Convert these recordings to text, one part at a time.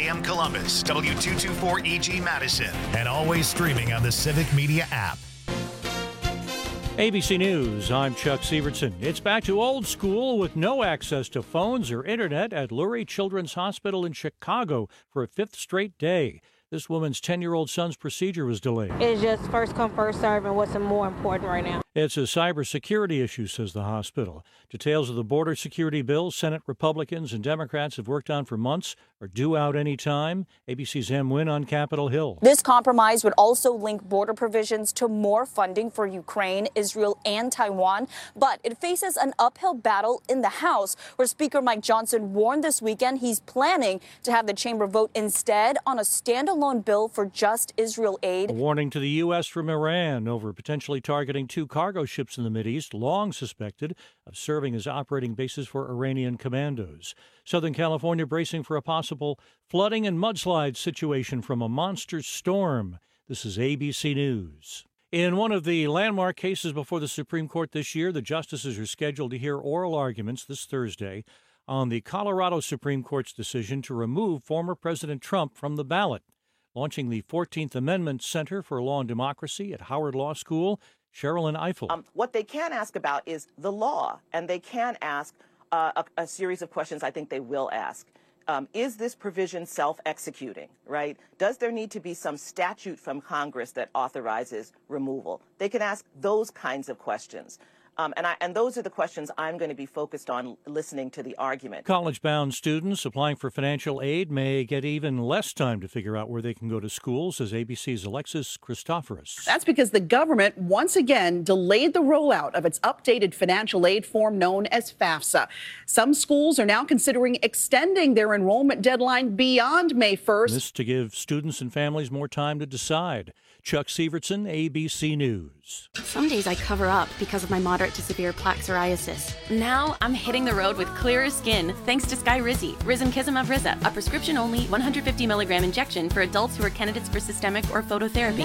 AM Columbus, W224EG Madison, and always streaming on the Civic Media app. ABC News, I'm Chuck Sievertson. It's back to old school with no access to phones or internet at Lurie Children's Hospital in Chicago for a fifth straight day. This woman's 10-year-old son's procedure was delayed. It's just first come, first serve, and what's more important right now. It's a cybersecurity issue, says the hospital. Details of the border security bill Senate Republicans and Democrats have worked on for months are due out any time. ABC's Em Nguyen on Capitol Hill. This compromise would also link border provisions to more funding for Ukraine, Israel, and Taiwan. But it faces an uphill battle in the House, where Speaker Mike Johnson warned this weekend he's planning to have the chamber vote instead on a standalone bill for just Israel aid. A warning to the U.S. from Iran over potentially targeting two cargo ships in the Mideast, long suspected of serving as operating bases for Iranian commandos. Southern California bracing for a possible flooding and mudslide situation from a monster storm. This is ABC News. In one of the landmark cases before the Supreme Court this year, the justices are scheduled to hear oral arguments this Thursday on the Colorado Supreme Court's decision to remove former President Trump from the ballot. Launching the 14th Amendment Center for Law and Democracy at Howard Law School, Sherilyn Ifill. What they can ask about is the law, and they can ask a series of questions I think they will ask. Is this provision self-executing, right? Does there need to be some statute from Congress that authorizes removal? They can ask those kinds of questions. And those are the questions I'm going to be focused on listening to the argument. College-bound students applying for financial aid may get even less time to figure out where they can go to school, says ABC's Alexis Christoforous. That's because the government once again delayed the rollout of its updated financial aid form known as FAFSA. Some schools are now considering extending their enrollment deadline beyond May 1st. This to give students and families more time to decide. Chuck Sievertson, ABC News. Some days I cover up because of my moderate to severe plaque psoriasis. Now I'm hitting the road with clearer skin thanks to Skyrizi, Risankizumab Riza, a prescription-only 150 milligram injection for adults who are candidates for systemic or phototherapy.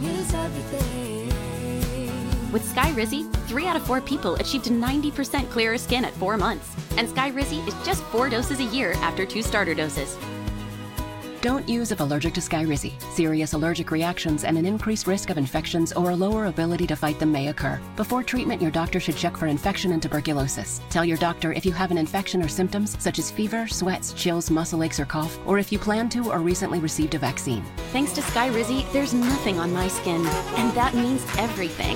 With Skyrizi, 3 out of 4 people achieved 90% clearer skin at 4 months. And Skyrizi is just 4 doses a year after 2 starter doses. Don't use if allergic to Skyrizi. Serious allergic reactions and an increased risk of infections or a lower ability to fight them may occur. Before treatment, your doctor should check for infection and tuberculosis. Tell your doctor if you have an infection or symptoms such as fever, sweats, chills, muscle aches, or cough, or if you plan to or recently received a vaccine. Thanks to Skyrizi, there's nothing on my skin, and that means everything.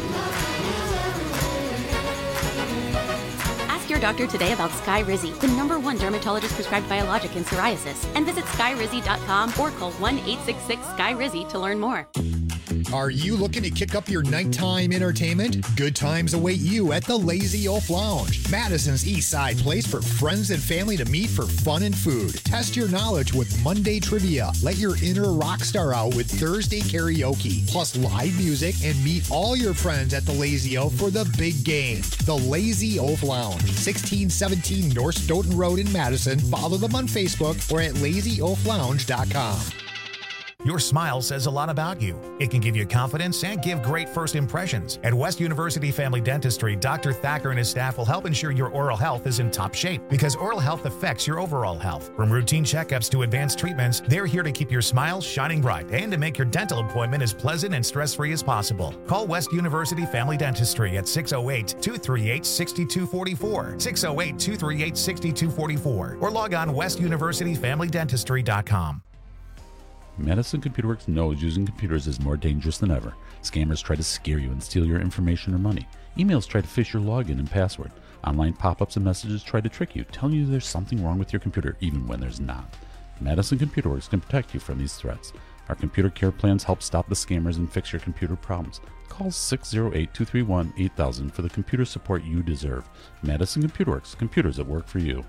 Your doctor today about Skyrizi, the #1 dermatologist prescribed biologic in psoriasis, and visit skyrizi.com or call 1-866-SKY-RIZI to learn more. Are you looking to kick up your nighttime entertainment? Good times await you at the Lazy Oaf Lounge, Madison's East Side place for friends and family to meet for fun and food. Test your knowledge with Monday trivia. Let your inner rock star out with Thursday karaoke, plus live music, and meet all your friends at the Lazy Oaf for the big game. The Lazy Oaf Lounge, 1617 North Stoughton Road in Madison. Follow them on Facebook or at lazyoaflounge.com. Your smile says a lot about you. It can give you confidence and give great first impressions. At West University Family Dentistry, Dr. Thacker and his staff will help ensure your oral health is in top shape, because oral health affects your overall health. From routine checkups to advanced treatments, they're here to keep your smile shining bright and to make your dental appointment as pleasant and stress-free as possible. Call West University Family Dentistry at 608-238-6244, 608-238-6244, or log on westuniversityfamilydentistry.com. Madison Computer Works knows using computers is more dangerous than ever. Scammers try to scare you and steal your information or money. Emails try to phish your login and password. Online pop-ups and messages try to trick you, telling you there's something wrong with your computer even when there's not. Madison Computer Works can protect you from these threats. Our computer care plans help stop the scammers and fix your computer problems. Call 608-231-8000 for the computer support you deserve. Madison Computer Works, computers that work for you.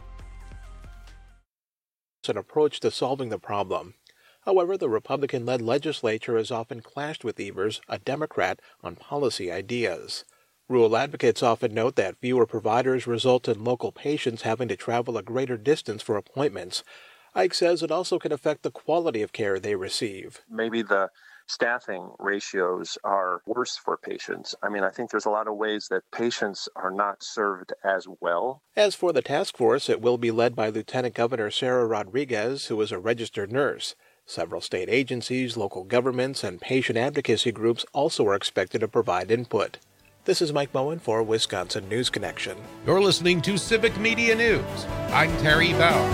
An approach to solving the problem. However, the Republican-led legislature has often clashed with Evers, a Democrat, on policy ideas. Rural advocates often note that fewer providers result in local patients having to travel a greater distance for appointments. Ike says it also can affect the quality of care they receive. Maybe the staffing ratios are worse for patients. I mean, I think there's a lot of ways that patients are not served as well. As for the task force, it will be led by Lieutenant Governor Sarah Rodriguez, who is a registered nurse. Several state agencies, local governments, and patient advocacy groups also are expected to provide input. This is Mike Moen for Wisconsin News Connection. You're listening to Civic Media News. I'm Terry Bauer.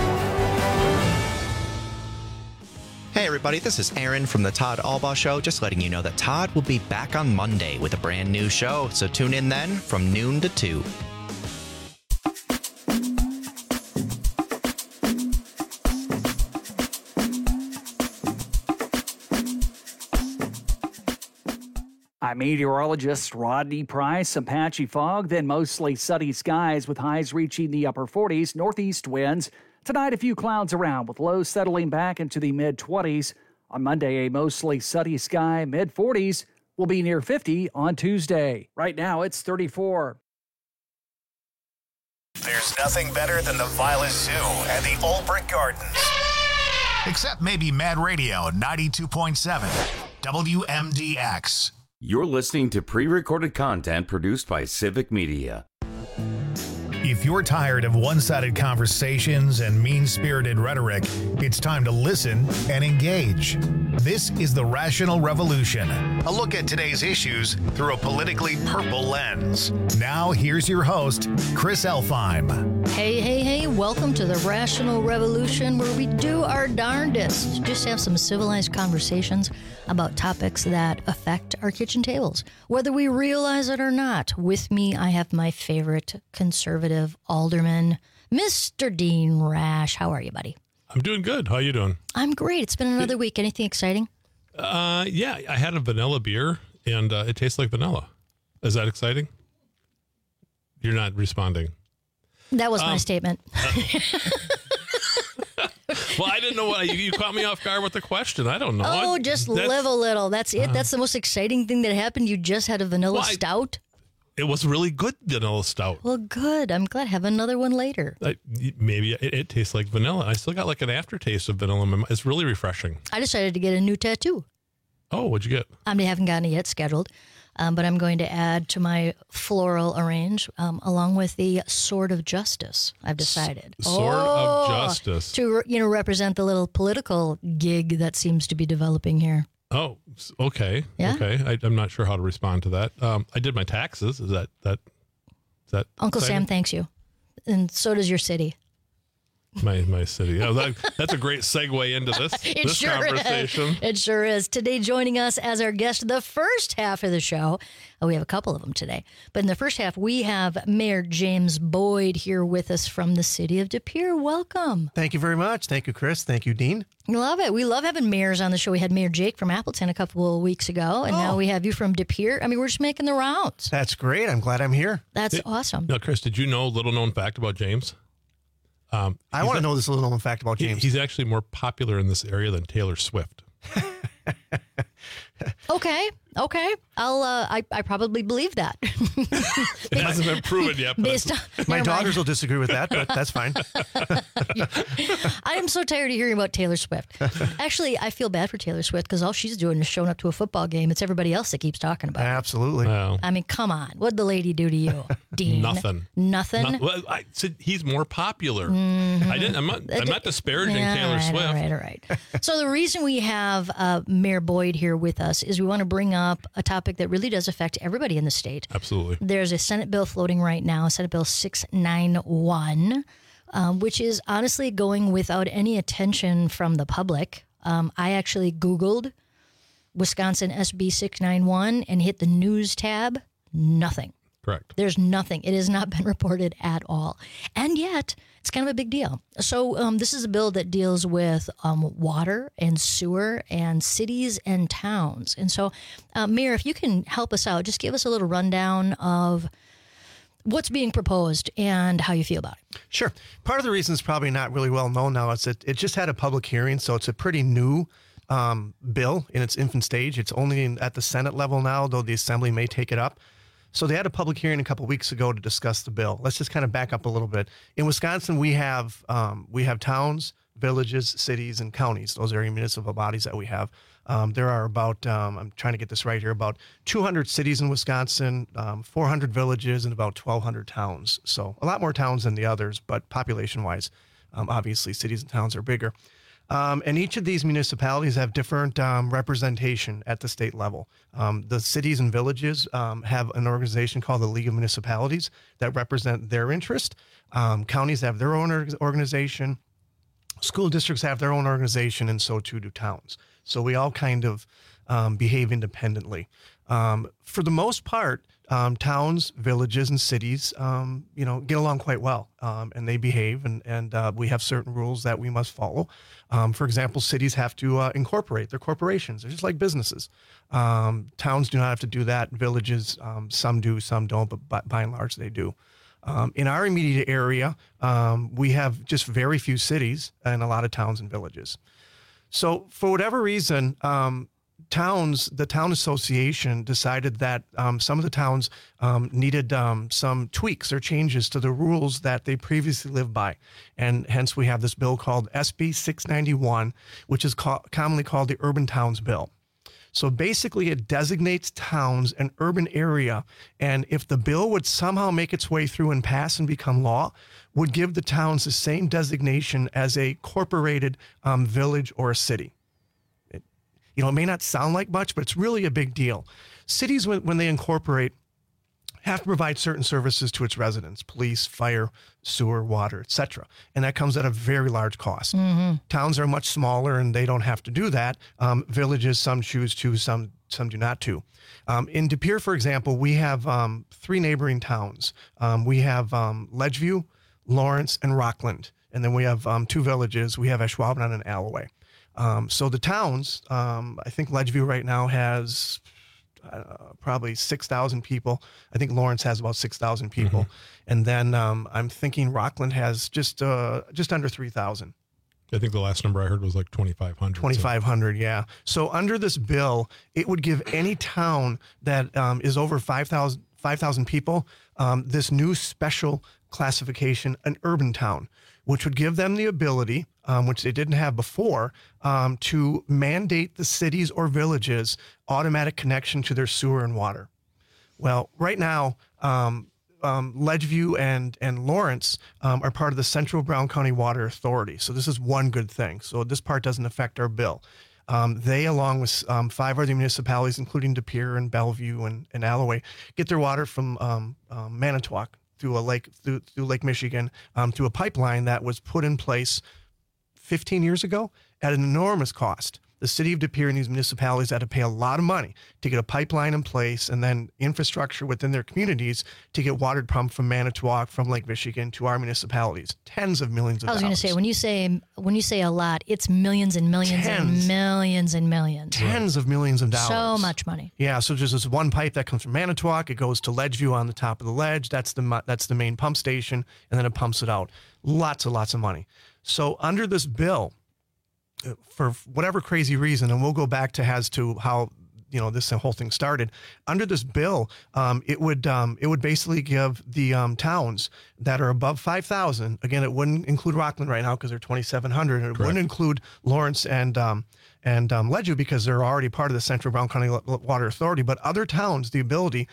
Hey everybody, this is Aaron from the Todd Albaugh Show, just letting you know that Todd will be back on Monday with a brand new show, so tune in then from noon to 2. I'm meteorologist Rodney Price. Some patchy fog, then mostly sunny skies with highs reaching the upper 40s, northeast winds. Tonight, a few clouds around with lows settling back into the mid-20s. On Monday, a mostly sunny sky, mid-40s. Will be near 50 on Tuesday. Right now, it's 34. There's nothing better than the Vilas Zoo and the Old Brick Gardens. Except maybe Mad Radio 92.7 WMDX. You're listening to pre-recorded content produced by Civic Media. If you're tired of one-sided conversations and mean-spirited rhetoric, it's time to listen and engage. This is The Rational Revolution, a look at today's issues through a politically purple lens. Now, here's your host, Chris Elfheim. Hey, welcome to The Rational Revolution, where we do our darndest to just have some civilized conversations about topics that affect our kitchen tables, whether we realize it or not. With me, I have my favorite conservative alderman, Mr. Dean Rash. How are you, buddy? I'm doing good. How are you doing? I'm great. It's been another week. Anything exciting? Yeah, I had a vanilla beer, and it tastes like vanilla. Is that exciting? You're not responding. That was my statement. Well, I didn't know what you caught me off guard with the question. I don't know. Oh, just live a little. That's it. That's the most exciting thing that happened. You just had a vanilla stout. It was really good vanilla stout. Well, good. I'm glad. Have another one later. Maybe it tastes like vanilla. I still got like an aftertaste of vanilla in my mouth. It's really refreshing. I decided to get a new tattoo. Oh, what'd you get? I haven't gotten it yet scheduled, but I'm going to add to my floral arrange along with the Sword of Justice. I've decided. Sword of Justice. To represent the little political gig that seems to be developing here. Oh, okay. Yeah? Okay. I'm not sure how to respond to that. I did my taxes. Is that Uncle exciting? Sam thanks you. And so does your city. My city. Oh, that's a great segue into this conversation. It sure is. Today, joining us as our guest, the first half of the show. We have a couple of them today. But in the first half, we have Mayor James Boyd here with us from the city of De Pere. Welcome. Thank you very much. Thank you, Chris. Thank you, Dean. Love it. We love having mayors on the show. We had Mayor Jake from Appleton a couple of weeks ago, and now we have you from De Pere. We're just making the rounds. That's great. I'm glad I'm here. That's awesome. Now, Chris, did you know a little known fact about James? I want to know this little known fact about James. He's actually more popular in this area than Taylor Swift. Okay. I probably believe that. It hasn't been proven yet. My daughters will disagree with that, but that's fine. I am so tired of hearing about Taylor Swift. Actually, I feel bad for Taylor Swift because all she's doing is showing up to a football game. It's everybody else that keeps talking about it. Absolutely. Well, come on. What'd the lady do to you, Dean? Nothing. Nothing? I said he's more popular. Mm-hmm. I'm not disparaging Taylor Swift. All right. So the reason we have Mayor Boyd here with us is we want to bring up a topic that really does affect everybody in the state. Absolutely. There's a Senate bill floating right now, Senate Bill 691, which is honestly going without any attention from the public. I actually Googled Wisconsin SB 691 and hit the news tab. Nothing. Correct. There's nothing. It has not been reported at all. And yet, it's kind of a big deal. So this is a bill that deals with water and sewer and cities and towns. And so, Mayor, if you can help us out, just give us a little rundown of what's being proposed and how you feel about it. Sure. Part of the reason it's probably not really well known now is that it just had a public hearing, so it's a pretty new bill in its infant stage. It's only at the Senate level now, though the Assembly may take it up. So they had a public hearing a couple of weeks ago to discuss the bill. Let's just kind of back up a little bit. In Wisconsin, we have towns, villages, cities, and counties. Those are municipal bodies that we have. There are about, I'm trying to get this right here, about 200 cities in Wisconsin, 400 villages, and about 1,200 towns. So a lot more towns than the others, but population-wise, obviously cities and towns are bigger. And each of these municipalities have different representation at the state level. The cities and villages have an organization called the League of Municipalities that represent their interest. Counties have their own organization. School districts have their own organization, and so too do towns. So we all kind of behave independently. For the most part, towns, villages, and cities, get along quite well, and they behave, and we have certain rules that we must follow. For example, cities have to incorporate their corporations. They're just like businesses. Towns do not have to do that. Villages, some do, some don't, but by and large, they do. In our immediate area, we have just very few cities and a lot of towns and villages. So for whatever reason, the town association decided that some of the towns needed some tweaks or changes to the rules that they previously lived by. And hence we have this bill called SB 691, which is commonly called the Urban Towns Bill. So basically it designates towns an urban area, and if the bill would somehow make its way through and pass and become law, would give the towns the same designation as a corporated village or a city. It may not sound like much, but it's really a big deal. Cities, when they incorporate, have to provide certain services to its residents: police, fire, sewer, water, etc. And that comes at a very large cost. Mm-hmm. Towns are much smaller and they don't have to do that. Villages, some choose to, some do not to. In De Pere, for example, we have 3 neighboring towns. We have Ledgeview, Lawrence, and Rockland. And then we have 2 villages. We have Ashwaubenon and Alloway. So the towns, I think Ledgeview right now has probably 6,000 people. I think Lawrence has about 6,000 people. Mm-hmm. And then I'm thinking Rockland has just under 3,000. I think the last number I heard was like 2,500. 2,500, yeah. So under this bill, it would give any town that is over 5,000 people this new special classification, an urban town, which would give them the ability, which they didn't have before, to mandate the cities or villages automatic connection to their sewer and water. Well, right now, Ledgeview and Lawrence are part of the Central Brown County Water Authority. So this is one good thing. So this part doesn't affect our bill. They, along with 5 other municipalities, including De Pere and Bellevue and Alloway, get their water from Manitowoc through Lake Michigan, through a pipeline that was put in place 15 years ago at an enormous cost. The city of De Pere and these municipalities had to pay a lot of money to get a pipeline in place and then infrastructure within their communities to get water pumped from Manitowoc, from Lake Michigan to our municipalities. Tens of millions of dollars. I was going to say, when you say a lot, it's millions and millions and millions and millions. Tens of millions of dollars. So much money. Yeah, so there's this one pipe that comes from Manitowoc. It goes to Ledgeview on the top of the ledge. That's the main pump station, and then it pumps it out. Lots of money. So under this bill, for whatever crazy reason, and we'll go back to as to how this whole thing started. Under this bill, it would basically give the towns that are above 5,000. Again, it wouldn't include Rockland right now because they're 2,700. And it wouldn't include Lawrence and Ledgeview because they're already part of the Central Brown County Water Authority. But other towns, the ability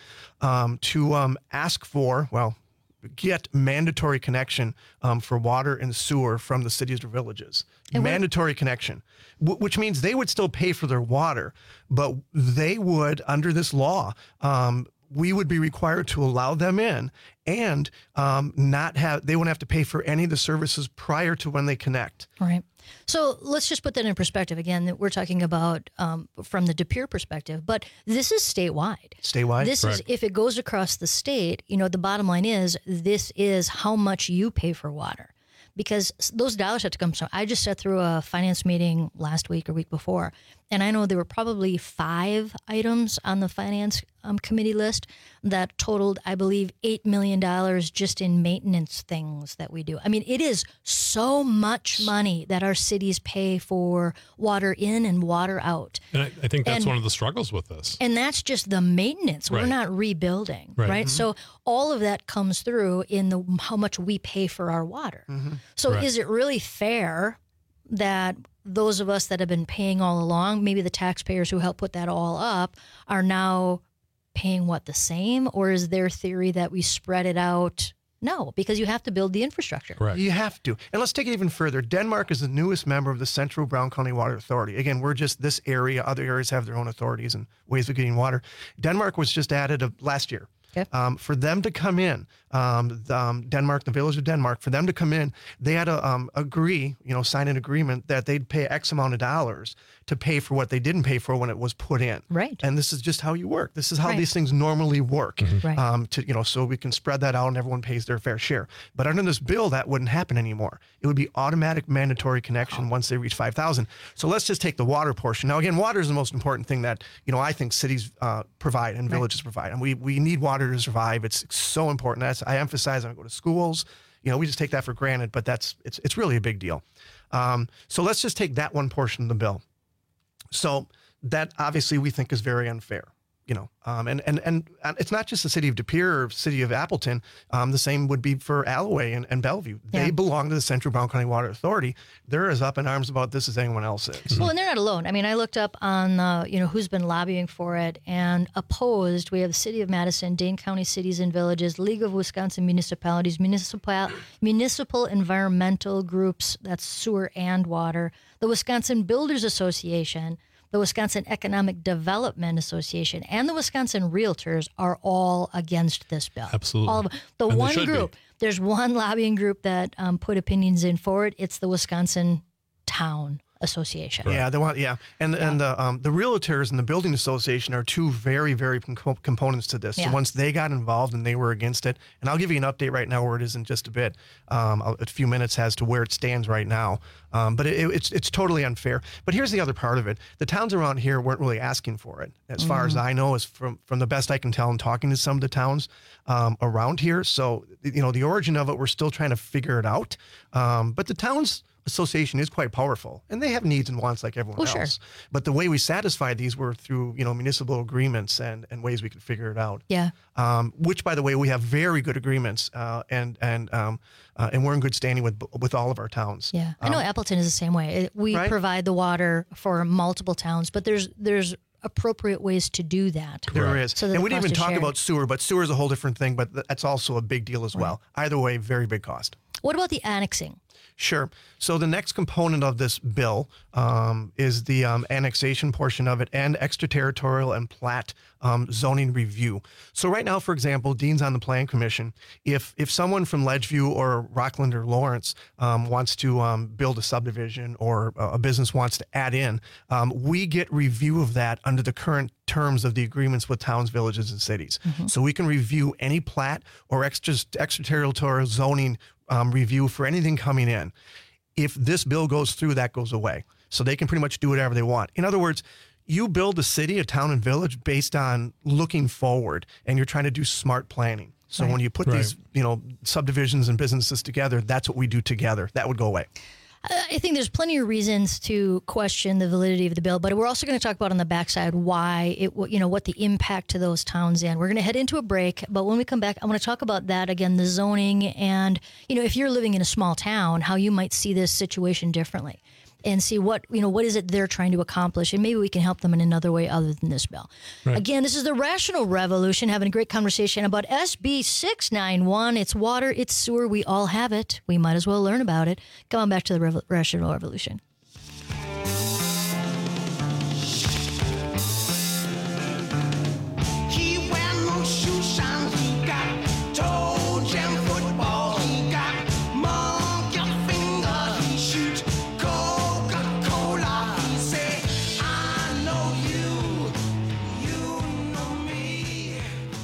to ask for, get mandatory connection for water and sewer from the cities or villages. And mandatory connection, which means they would still pay for their water, but they would, under this law, we would be required to allow them in and they wouldn't have to pay for any of the services prior to when they connect. Right. So let's just put that in perspective. Again, that we're talking about from the De Pere perspective, but this is statewide. Statewide? This is, if it goes across the state, the bottom line is this is how much you pay for water. Because those dollars have to come. So I just sat through a finance meeting last week or week before, and I know there were probably 5 items on the finance committee list that totaled, I believe, $8 million just in maintenance things that we do. I mean, it is so much money that our cities pay for water in and water out. And I think that's one of the struggles with this. And that's just the maintenance. We're not rebuilding, right? Mm-hmm. So all of that comes through in how much we pay for our water. Mm-hmm. So is it really fair that those of us that have been paying all along, maybe the taxpayers who helped put that all up, are now paying the same? Or is their theory that we spread it out? No, because you have to build the infrastructure. Correct. You have to. And let's take it even further. Denmark is the newest member of the Central Brown County Water Authority. Again, we're just this area. Other areas have their own authorities and ways of getting water. Denmark was just added last year. Okay. For them to come in, Denmark, the village of Denmark, for them to come in, they had to sign an agreement that they'd pay X amount of dollars to pay for what they didn't pay for when it was put in. Right. And this is just how you work. This is how these things normally work. Right. So we can spread that out and everyone pays their fair share. But under this bill, that wouldn't happen anymore. It would be automatic mandatory connection once they reach 5,000. So let's just take the water portion. Now, again, water is the most important thing that, I think cities provide and villages provide. And we need water to survive. It's so important. I emphasize when I go to schools. We just take that for granted, but it's really a big deal. So let's just take that one portion of the bill. So that obviously we think is very unfair, and it's not just the city of De Pere or city of Appleton. The same would be for Alloway and Bellevue. Yeah. They belong to the Central Brown County Water Authority. They're as up in arms about this as anyone else is. Well, and they're not alone. I mean, I looked up on who's been lobbying for it and opposed. We have the City of Madison, Dane County Cities and Villages, League of Wisconsin Municipalities, municipal environmental groups, that's sewer and water, the Wisconsin Builders Association, the Wisconsin Economic Development Association, and the Wisconsin Realtors are all against this bill. Absolutely. All of them. The one group, there's one lobbying group that put opinions in for it. It's the Wisconsin Town Association. Yeah, they want and the realtors and the building association are two very, very components to this. So once they got involved and they were against it, and I'll give you an update right now where it is in just a bit, a few minutes as to where it stands right now. But it's totally unfair. But here's the other part of it: the towns around here weren't really asking for it, as far as I know, is from the best I can tell in talking to some of the towns around here. So the origin of it, we're still trying to figure it out. But the towns association is quite powerful, and they have needs and wants like everyone else. Sure. But the way we satisfy these were through municipal agreements and ways we could figure it out. Yeah. Which, by the way, we have very good agreements, and we're in good standing with all of our towns. Yeah, I know Appleton is the same way. We provide the water for multiple towns, but there's appropriate ways to do that. There is. So and we didn't even talk about sewer, but sewer is a whole different thing, but that's also a big deal as well. Either way, very big cost. What about the annexing? Sure. So the next component of this bill is the annexation portion of it and extraterritorial and plat zoning review. So right now, for example, Dean's on the Plan Commission. If someone from Ledgeview or Rockland or Lawrence wants to build a subdivision or a business wants to add in, we get review of that under the current terms of the agreements with towns, villages, and cities. Mm-hmm. So we can review any plat or extraterritorial zoning review for anything coming in. If this bill goes through, that goes away. So they can pretty much do whatever they want. In other words, you build a city, a town, and village based on looking forward, and you're trying to do smart planning. So when you put these, subdivisions and businesses together, that's what we do together. That would go away. I think there's plenty of reasons to question the validity of the bill, but we're also going to talk about on the backside why what the impact to those towns and we're going to head into a break. But when we come back, I want to talk about that again, the zoning and, if you're living in a small town, how you might see this situation differently and see what is it they're trying to accomplish. And maybe we can help them in another way other than this bill. Right. Again, this is the Rational Revolution, having a great conversation about SB 691. It's water, it's sewer. We all have it. We might as well learn about it. Come on back to the Rational Revolution. He wear no shoe shine. He got toe jam football. He got monkey finger. He shoot Coca-Cola. He say, I know you, you know me.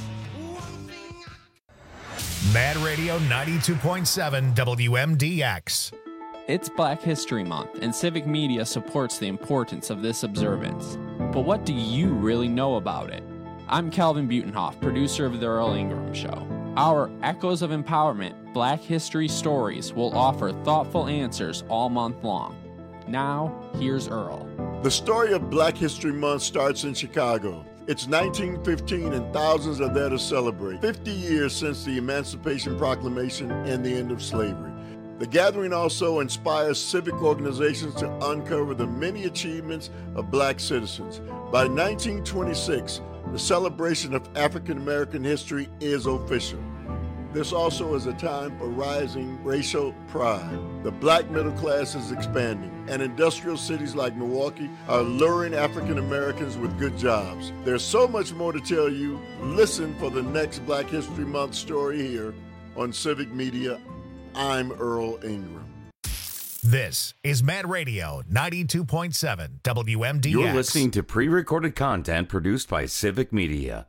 Mad Radio 92.7 WMDX. It's Black History Month, and civic media supports the importance of this observance. But what do you really know about it? I'm Calvin Butenhoff, producer of The Earl Ingram Show. Our Echoes of Empowerment Black History Stories will offer thoughtful answers all month long. Now, here's Earl. The story of Black History Month starts in Chicago. It's 1915 and thousands are there to celebrate 50 years since the Emancipation Proclamation and the end of slavery. The gathering also inspires civic organizations to uncover the many achievements of black citizens. By 1926, the celebration of African American history is official. This also is a time for rising racial pride. The black middle class is expanding, and industrial cities like Milwaukee are luring African Americans with good jobs. There's so much more to tell you. Listen for the next Black History Month story here on Civic Media. I'm Earl Ingram. This is Mad Radio 92.7 WMDX. You're listening to pre-recorded content produced by Civic Media.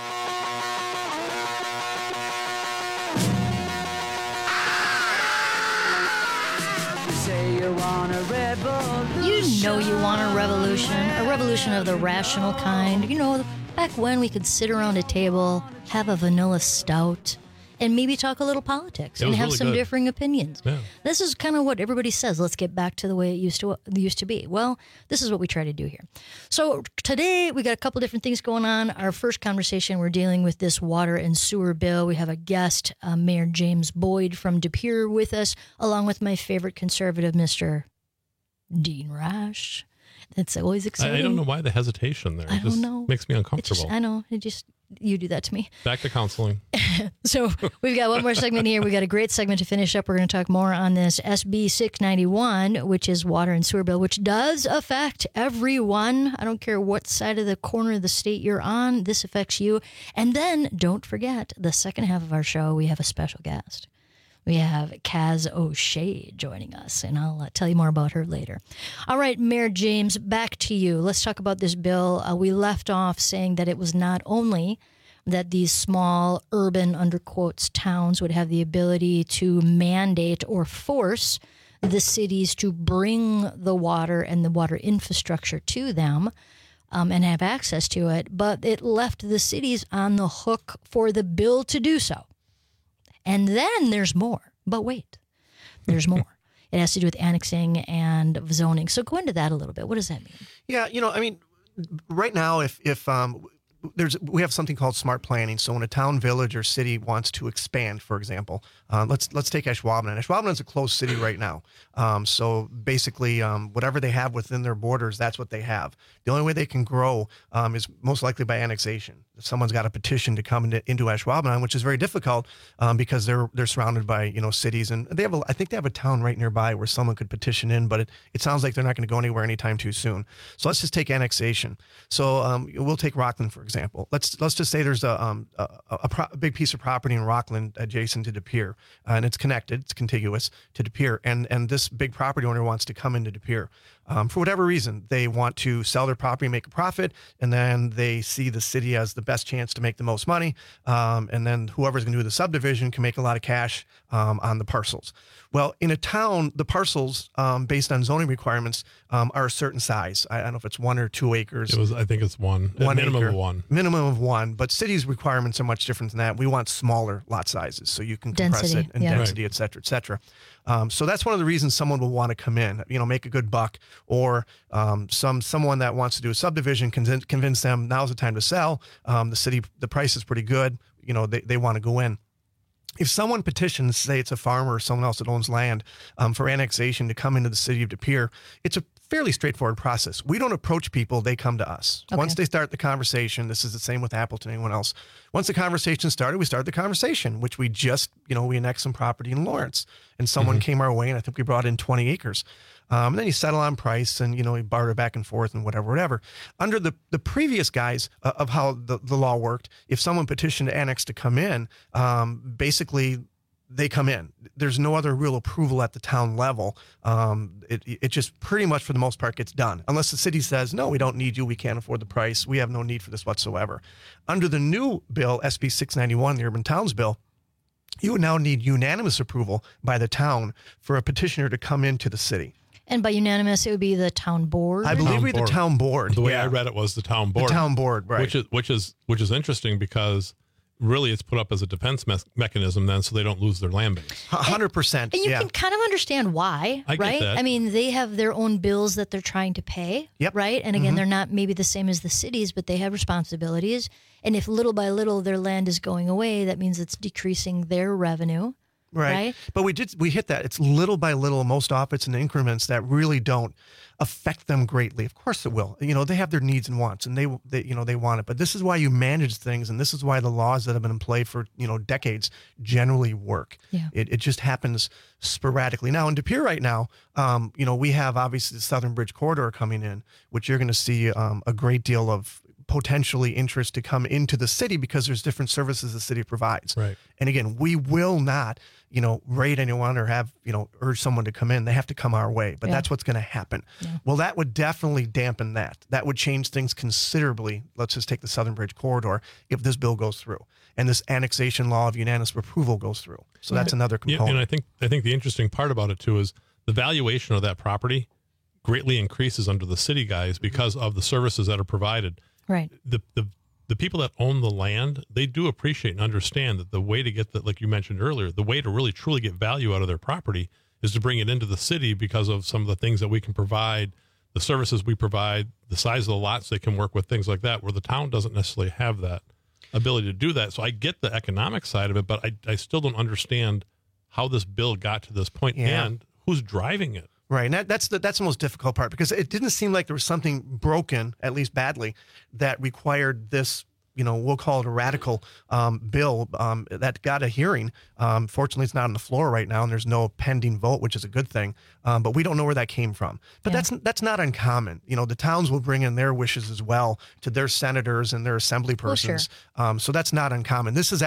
You know you want a revolution of the rational kind. You know, back when we could sit around a table, have a vanilla stout, and maybe talk a little politics and have some differing opinions. Yeah. This is kind of what everybody says. Let's get back to the way it used to be. Well, this is what we try to do here. So today we got a couple different things going on. Our first conversation, we're dealing with this water and sewer bill. We have a guest, Mayor James Boyd from De Pere, with us, along with my favorite conservative, Mr. Dean Rash. It's always exciting. I don't know why the hesitation there. I don't know. Makes me uncomfortable. I know. You do that to me. Back to counseling. So we've got one more segment here. We got a great segment to finish up. We're going to talk more on this SB 691, which is water and sewer bill, which does affect everyone. I don't care what side of the corner of the state you're on. This affects you. And then don't forget, the second half of our show, we have a special guest. We have Kaz O'Shea joining us, and I'll tell you more about her later. All right, Mayor James, back to you. Let's talk about this bill. We left off saying that it was not only that these small urban, under quotes, towns would have the ability to mandate or force the cities to bring the water and the water infrastructure to them and have access to it, but it left the cities on the hook for the bill to do so. And then there's more. But wait, there's more. It has to do with annexing and zoning. So go into that a little bit. What does that mean? Yeah, I mean, right now, if we have something called smart planning. So when a town, village, or city wants to expand, for example, let's take Ashwaubenon. Ashwaubenon is a closed city right now. So basically, whatever they have within their borders, that's what they have. The only way they can grow is most likely by annexation. Someone's got a petition to come into Ashwaubenon, which is very difficult because they're surrounded by cities, and I think they have a town right nearby where someone could petition in, but it sounds like they're not going to go anywhere anytime too soon. So let's just take annexation. So we'll take Rockland, for example. Let's just say there's a big piece of property in Rockland adjacent to De Pere, and it's connected, it's contiguous to De Pere, and this big property owner wants to come into De Pere. For whatever reason, they want to sell their property, make a profit, and then they see the city as the best chance to make the most money. And then whoever's going to do the subdivision can make a lot of cash on the parcels. Well, in a town, the parcels, based on zoning requirements, are a certain size. I don't know if it's 1 or 2 acres. I think it's one. Minimum acre. of one. Minimum of one. But cities' requirements are much different than that. We want smaller lot sizes so you can compress it and density, et cetera, et cetera. So that's one of the reasons someone will want to come in, make a good buck, or someone that wants to do a subdivision, convince them now's the time to sell. The price is pretty good. They want to go in. If someone petitions, say it's a farmer or someone else that owns land, for annexation to come into the city of De Pere, it's a fairly straightforward process. We don't approach people, they come to us. Okay. Once they start the conversation, this is the same with Appleton, anyone else. Once the conversation started, we started the conversation, which we just, we annexed some property in Lawrence, and someone came our way, and I think we brought in 20 acres. And then you settle on price and, you barter back and forth and whatever. Under the previous guise of how the law worked, if someone petitioned to annex to come in, basically they come in. There's no other real approval at the town level. It just pretty much for the most part gets done. Unless the city says, no, we don't need you. We can't afford the price. We have no need for this whatsoever. Under the new bill, SB 691, the Urban Towns Bill, you would now need unanimous approval by the town for a petitioner to come into the city. And by unanimous, it would be the town board? I believe the town board. The way I read it was the town board. The town board, right. Which is interesting because really it's put up as a defense mechanism then so they don't lose their land base. 100%. And you can kind of understand why, I right? Get that. I mean, they have their own bills that they're trying to pay, right? And again, they're not maybe the same as the cities, but they have responsibilities. And if little by little their land is going away, that means it's decreasing their revenue. right? But we hit that. It's little by little. Most often it's in increments that really don't affect them greatly. Of course it will. They have their needs and wants, and they want it. But this is why you manage things, and this is why the laws that have been in play for decades generally work. Yeah. It just happens sporadically. Now in De Pere right now, we have obviously the Southern Bridge Corridor coming in, which you're going to see a great deal of potentially interest to come into the city because there's different services the city provides. Right. And again, we will not, rate anyone or have, urge someone to come in. They have to come our way, but that's what's going to happen. Yeah. Well, that would definitely dampen that. That would change things considerably. Let's just take the Southern Bridge Corridor if this bill goes through and this annexation law of unanimous approval goes through. So that's another component. Yeah, and I think the interesting part about it too is the valuation of that property greatly increases under the city guys because of the services that are provided. Right. The people that own the land, they do appreciate and understand that the way to get that, like you mentioned earlier, the way to really truly get value out of their property is to bring it into the city because of some of the things that we can provide, the services we provide, the size of the lots they can work with, things like that, where the town doesn't necessarily have that ability to do that. So I get the economic side of it, but I still don't understand how this bill got to this point and who's driving it. Right, and that's the most difficult part because it didn't seem like there was something broken, at least badly, that required this, we'll call it a radical bill that got a hearing. Fortunately, it's not on the floor right now, and there's no pending vote, which is a good thing. But we don't know where that came from. But that's not uncommon. The towns will bring in their wishes as well to their senators and their assembly persons. Well, sure. So that's not uncommon. This is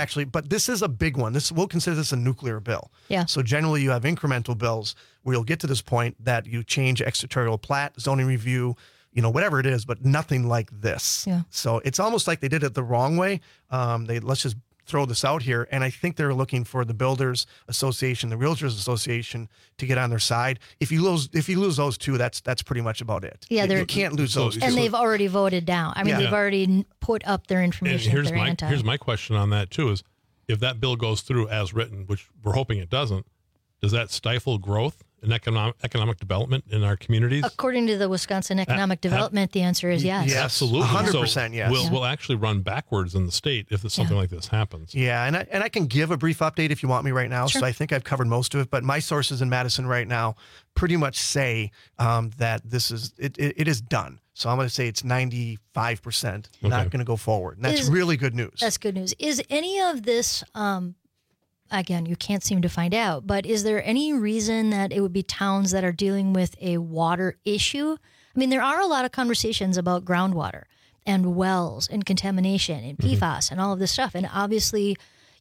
a big one. We'll consider this a nuclear bill. Yeah. So generally, you have incremental bills where you'll get to this point that you change extraterritorial plat, zoning review, whatever it is, but nothing like this. Yeah. So it's almost like they did it the wrong way. Let's just throw this out here. And I think they're looking for the Builders Association, the Realtors Association to get on their side. If you lose those two, that's pretty much about it. Yeah, you can't lose those two. And they've already voted down. I mean, they've already put up their information. And that they're here's my question on that too: is if that bill goes through as written, which we're hoping it doesn't, does that stifle growth and economic development in our communities? According to the Wisconsin Economic Development, the answer is yes. Yeah, absolutely. 100% yes. We'll actually run backwards in the state if something like this happens. Yeah, and I can give a brief update if you want me right now. Sure. So I think I've covered most of it, but my sources in Madison right now pretty much say that this is it is done. So I'm going to say it's 95% not going to go forward. And that's really good news. That's good news. Is any of this again, you can't seem to find out, but is there any reason that it would be towns that are dealing with a water issue? I mean, there are a lot of conversations about groundwater and wells and contamination and PFAS and all of this stuff. And obviously,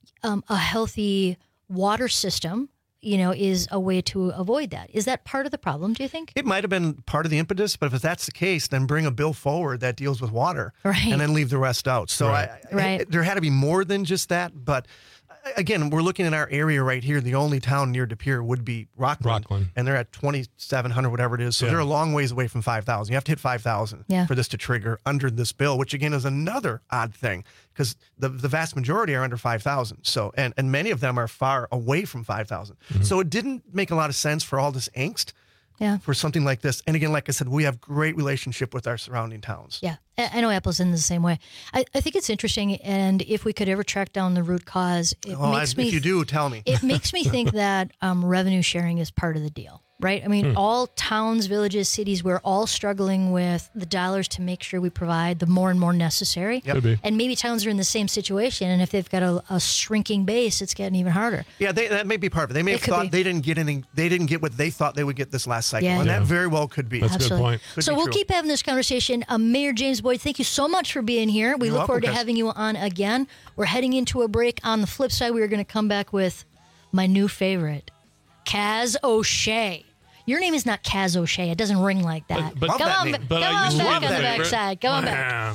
a healthy water system, is a way to avoid that. Is that part of the problem, do you think? It might have been part of the impetus, but if that's the case, then bring a bill forward that deals with water and then leave the rest out. So there had to be more than just that, but again, we're looking at our area right here. The only town near De Pere would be Rockland. And they're at 2,700, whatever it is. So they're a long ways away from 5,000. You have to hit 5,000 for this to trigger under this bill, which again is another odd thing because the vast majority are under 5,000. So, and many of them are far away from 5,000. So it didn't make a lot of sense for all this angst. Yeah. For something like this. And again, like I said, we have great relationship with our surrounding towns. Yeah. I know Appleton is the same way. I think it's interesting. And if we could ever track down the root cause, if you do, tell me. It makes me think that revenue sharing is part of the deal. Right? I mean, all towns, villages, cities, we're all struggling with the dollars to make sure we provide the more and more necessary. Yep. Could be. And maybe towns are in the same situation. And if they've got a shrinking base, it's getting even harder. Yeah, that may be part of it. They may have thought they didn't get anything. They didn't get what they thought they would get this last cycle. Yeah. And that very well could be. That's a good point. So we'll keep having this conversation. Mayor James Boyd, thank you so much for being here. We look forward to having you on again. We're heading into a break. On the flip side, we are going to come back with my new favorite, Kaz O'Shea. Your name is not Kaz O'Shea. It doesn't ring like that. But come on back on the backside. Come on back.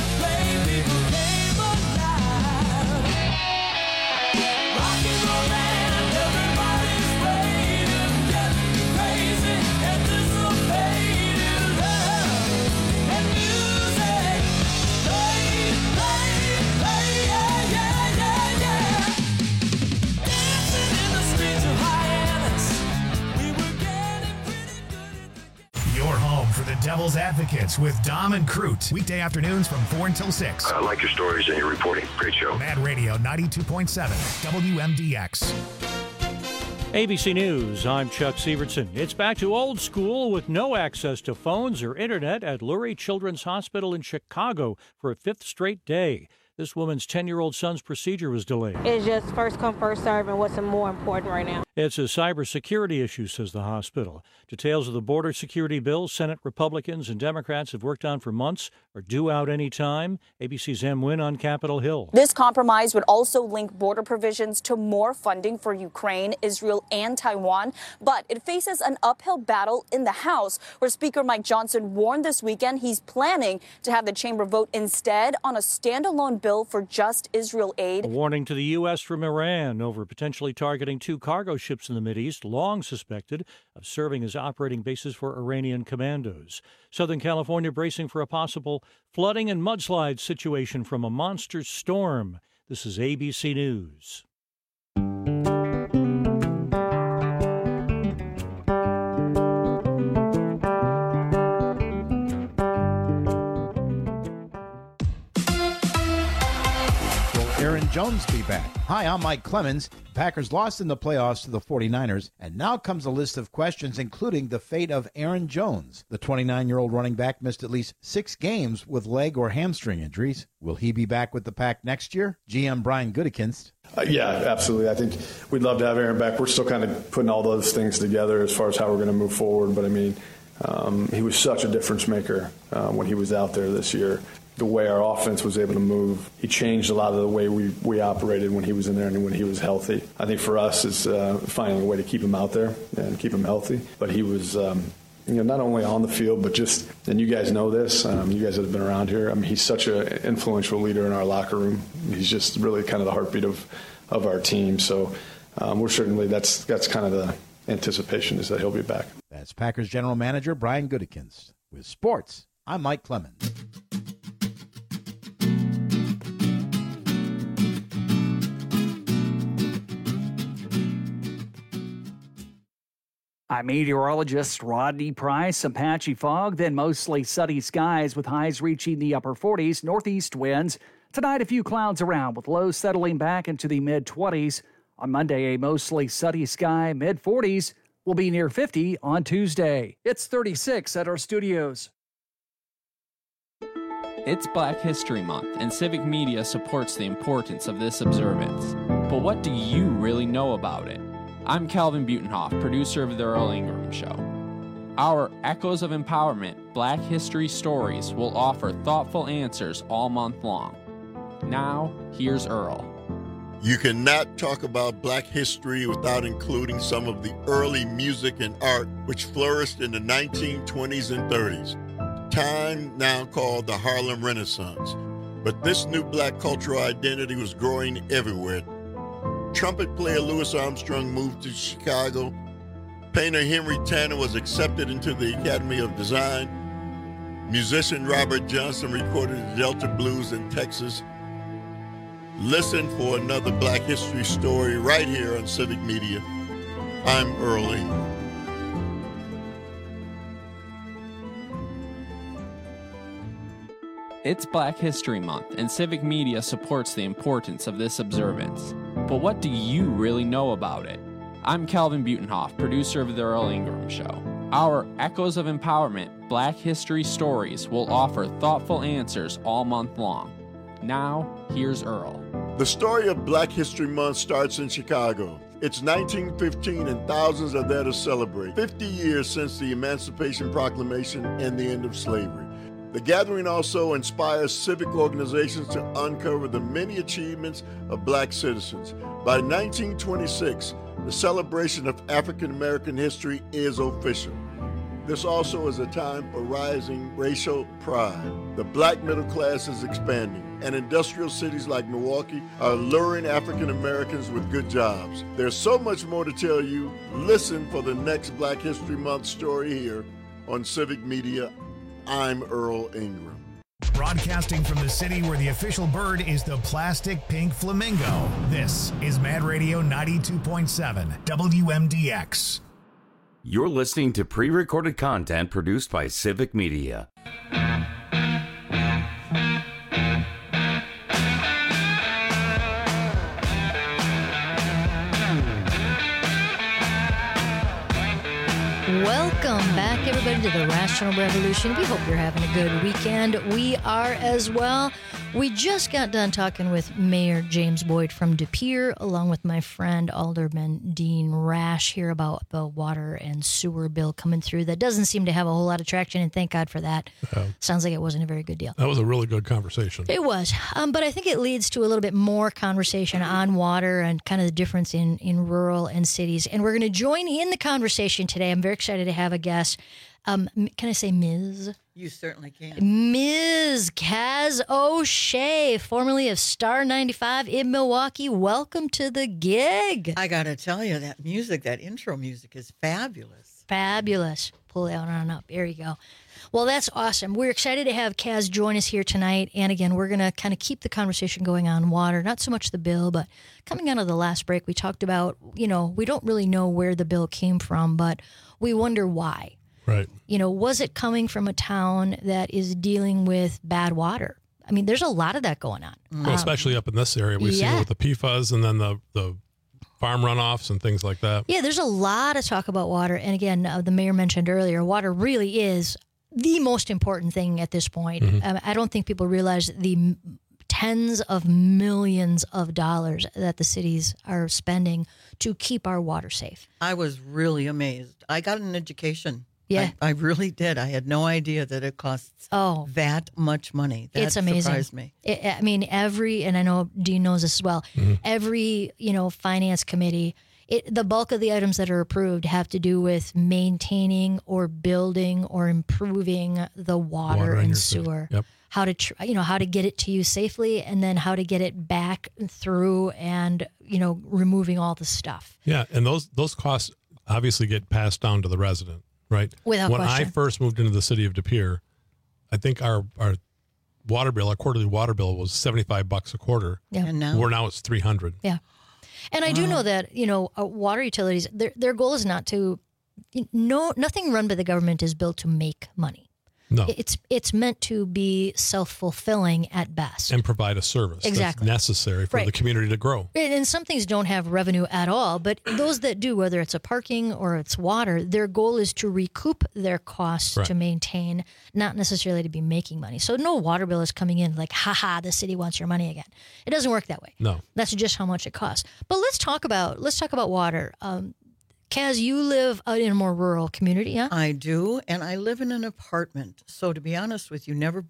The Devil's Advocates with Dom and Crute. Weekday afternoons from 4 until 6. I like your stories and your reporting. Great show. Mad Radio 92.7 WMDX. ABC News, I'm Chuck Sievertson. It's back to old school with no access to phones or internet at Lurie Children's Hospital in Chicago for a fifth straight day. This woman's 10-year-old son's procedure was delayed. It's just first come, first serve, and what's more important right now. It's a cybersecurity issue, says the hospital. Details of the border security bill Senate Republicans and Democrats have worked on for months are due out any time. ABC's Em Nguyen on Capitol Hill. This compromise would also link border provisions to more funding for Ukraine, Israel, and Taiwan. But it faces an uphill battle in the House, where Speaker Mike Johnson warned this weekend he's planning to have the chamber vote instead on a standalone bill for just Israel aid. A warning to the U.S. from Iran over potentially targeting 2 cargo ships in the Mideast, long suspected of serving as operating bases for Iranian commandos. Southern California bracing for a possible flooding and mudslide situation from a monster storm. This is ABC News. Aaron Jones be back? Hi, I'm Mike Clemens. Packers lost in the playoffs to the 49ers, and now comes a list of questions including the fate of Aaron Jones. The 29-year-old running back missed at least 6 games with leg or hamstring injuries. Will he be back with the Pack next year? GM Brian Gutekunst. Yeah, absolutely. I think we'd love to have Aaron back. We're still kind of putting all those things together as far as how we're going to move forward, but I mean, he was such a difference maker when he was out there this year. The way our offense was able to move, he changed a lot of the way we operated when he was in there and when he was healthy. I think for us is finding a way to keep him out there and keep him healthy. But he was, not only on the field, but just, and you guys know this, you guys that have been around here, I mean, he's such an influential leader in our locker room. He's just really kind of the heartbeat of our team. So we're certainly, that's kind of the anticipation is that he'll be back. That's Packers General Manager Brian Gutekunst. With sports, I'm Mike Clemens. I'm meteorologist Rodney Price. Patchy fog, then mostly sunny skies with highs reaching the upper 40s, northeast winds. Tonight, a few clouds around with lows settling back into the mid-20s. On Monday, a mostly sunny sky, mid-40s. Will be near 50 on Tuesday. It's 36 at our studios. It's Black History Month, and civic media supports the importance of this observance. But what do you really know about it? I'm Calvin Butenhoff, producer of The Earl Ingram Show. Our Echoes of Empowerment Black History Stories will offer thoughtful answers all month long. Now, here's Earl. You cannot talk about Black history without including some of the early music and art which flourished in the 1920s and 30s, time now called the Harlem Renaissance. But this new Black cultural identity was growing everywhere. Trumpet player Louis Armstrong moved to Chicago. Painter Henry Tanner was accepted into the Academy of Design. Musician Robert Johnson recorded the Delta Blues in Texas. Listen for another Black history story right here on Civic Media. I'm Earl Ingram. It's Black History Month, and civic media supports the importance of this observance. But what do you really know about it? I'm Calvin Butenhoff, producer of The Earl Ingram Show. Our Echoes of Empowerment Black History Stories will offer thoughtful answers all month long. Now, here's Earl. The story of Black History Month starts in Chicago. It's 1915 and thousands are there to celebrate 50 years since the Emancipation Proclamation and the end of slavery. The gathering also inspires civic organizations to uncover the many achievements of Black citizens. By 1926, the celebration of African American history is official. This also is a time for rising racial pride. The Black middle class is expanding, and industrial cities like Milwaukee are luring African Americans with good jobs. There's so much more to tell you. Listen for the next Black History Month story here on Civic Media. I'm Earl Ingram. Broadcasting from the city where the official bird is the plastic pink flamingo. This is Mad Radio 92.7 WMDX. You're listening to pre-recorded content produced by Civic Media. everybody, to the Rational Revolution. We hope you're having a good weekend. We are as well. We just got done talking with Mayor James Boyd from De Pere, along with my friend Alderman Dean Rash, here about the water and sewer bill coming through. That doesn't seem to have a whole lot of traction, and thank God for that. Sounds like it wasn't a very good deal. That was a really good conversation. It was, but I think it leads to a little bit more conversation on water and kind of the difference in rural and cities. And we're going to join in the conversation today. I'm very excited to have a guest. Can I say Ms.? You certainly can. Ms. Kaz O'Shea, formerly of Star 95 in Milwaukee. Welcome to the gig. I got to tell you, that music, that intro music is fabulous. Fabulous. Pull that on up. There you go. Well, that's awesome. We're excited to have Kaz join us here tonight. And again, we're going to kind of keep the conversation going on water, not so much the bill, but coming out of the last break, we talked about, we don't really know where the bill came from, but we wonder why. Right. Was it coming from a town that is dealing with bad water? I mean, there's a lot of that going on. Well, especially up in this area. We've seen it with the PFAS and then the farm runoffs and things like that. Yeah, there's a lot of talk about water. And again, the mayor mentioned earlier, water really is the most important thing at this point. Mm-hmm. I don't think people realize the tens of millions of dollars that the cities are spending to keep our water safe. I was really amazed. I got an education. Yeah. I really did. I had no idea that it costs that much money. That It's amazing. surprised me. And I know Dean knows this as well, every, finance committee, the bulk of the items that are approved have to do with maintaining or building or improving the water and sewer. Yep. How to get it to you safely, and then how to get it back through and, removing all the stuff. Yeah, and those costs obviously get passed down to the resident. Right. Without when question. I first moved into the city of De Pere, I think our water bill, our quarterly water bill, was $75 a quarter. Yeah. And now? Where now it's $300. Yeah. And I do know that, water utilities, their goal is not to, nothing run by the government is built to make money. No. It's meant to be self-fulfilling at best. And provide a service Exactly. that's necessary for the community to grow. And some things don't have revenue at all, but those that do, whether it's a parking or it's water, their goal is to recoup their costs to maintain, not necessarily to be making money. So no water bill is coming in like, the city wants your money again. It doesn't work that way. No. That's just how much it costs. But let's talk about water. Kaz, you live out in a more rural community, huh? I do, and I live in an apartment. So to be honest with you, never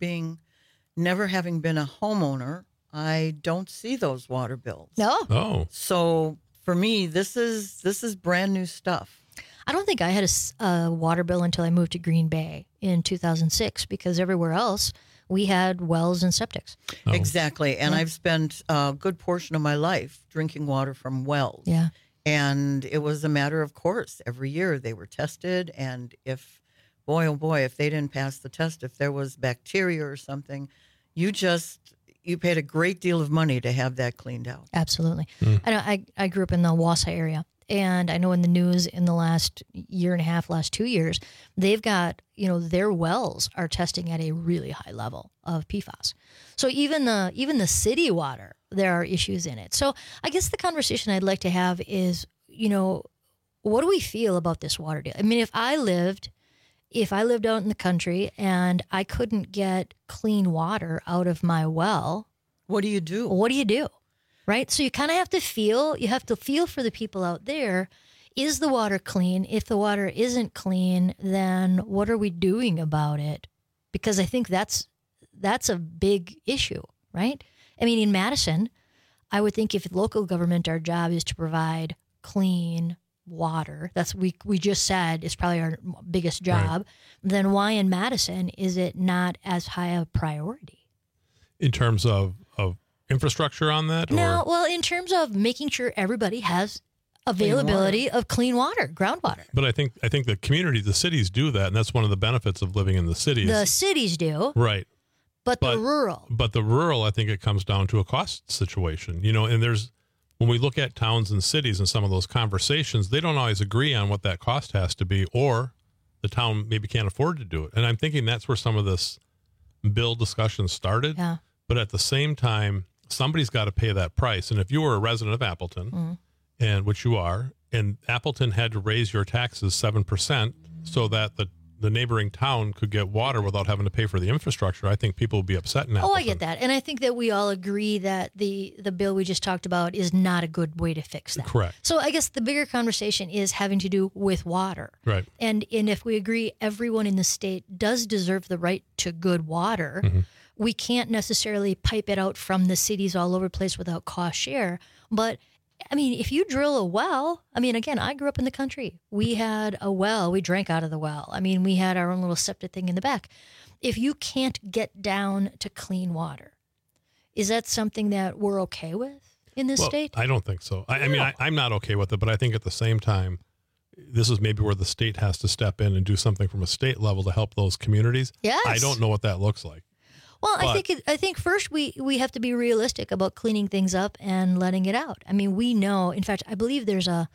having been a homeowner, I don't see those water bills. No. Oh. So for me, this is brand new stuff. I don't think I had a water bill until I moved to Green Bay in 2006, because everywhere else we had wells and septics. Oh. Exactly, and I've spent a good portion of my life drinking water from wells. Yeah. And it was a matter of course. Every year they were tested, and if if they didn't pass the test, if there was bacteria or something, you paid a great deal of money to have that cleaned out. Absolutely. I grew up in the Wausau area, and I know in the news in the last year and a half, last 2 years, they've got, their wells are testing at a really high level of PFAS. So even the city water, there are issues in it. So I guess the conversation I'd like to have is, what do we feel about this water deal? I mean, if I lived out in the country and I couldn't get clean water out of my well, what do you do? Right? So you kind of have to feel for the people out there. Is the water clean? If the water isn't clean, then what are we doing about it? Because I think that's a big issue, right? I mean, in Madison, I would think if local government, our job is to provide clean water. That's we just said is probably our biggest job. Right. Then why in Madison is it not as high a priority? In terms of infrastructure on that? No, well, in terms of making sure everybody has availability of clean water, groundwater. But I think the community, the cities do that, and that's one of the benefits of living in the cities. The cities do. Right. But the rural, I think it comes down to a cost situation, and when we look at towns and cities and some of those conversations, they don't always agree on what that cost has to be, or the town maybe can't afford to do it. And I'm thinking that's where some of this bill discussion started. Yeah. But at the same time, somebody's got to pay that price. And if you were a resident of Appleton, and which you are, and Appleton had to raise your taxes 7% so that the the neighboring town could get water without having to pay for the infrastructure, I think people would be upset in that. Oh, I get that. And I think that we all agree that the bill we just talked about is not a good way to fix that. Correct. So I guess the bigger conversation is having to do with water. Right. And if we agree everyone in the state does deserve the right to good water, we can't necessarily pipe it out from the cities all over the place without cost share. But I mean, if you drill a well, I mean, again, I grew up in the country. We had a well. We drank out of the well. I mean, we had our own little septic thing in the back. If you can't get down to clean water, is that something that we're okay with in this state? I don't think so. I mean, I'm not okay with it, but I think at the same time, this is maybe where the state has to step in and do something from a state level to help those communities. Yes. I don't know what that looks like. Well, I think first we have to be realistic about cleaning things up and letting it out. I mean, we know. In fact, I believe there's a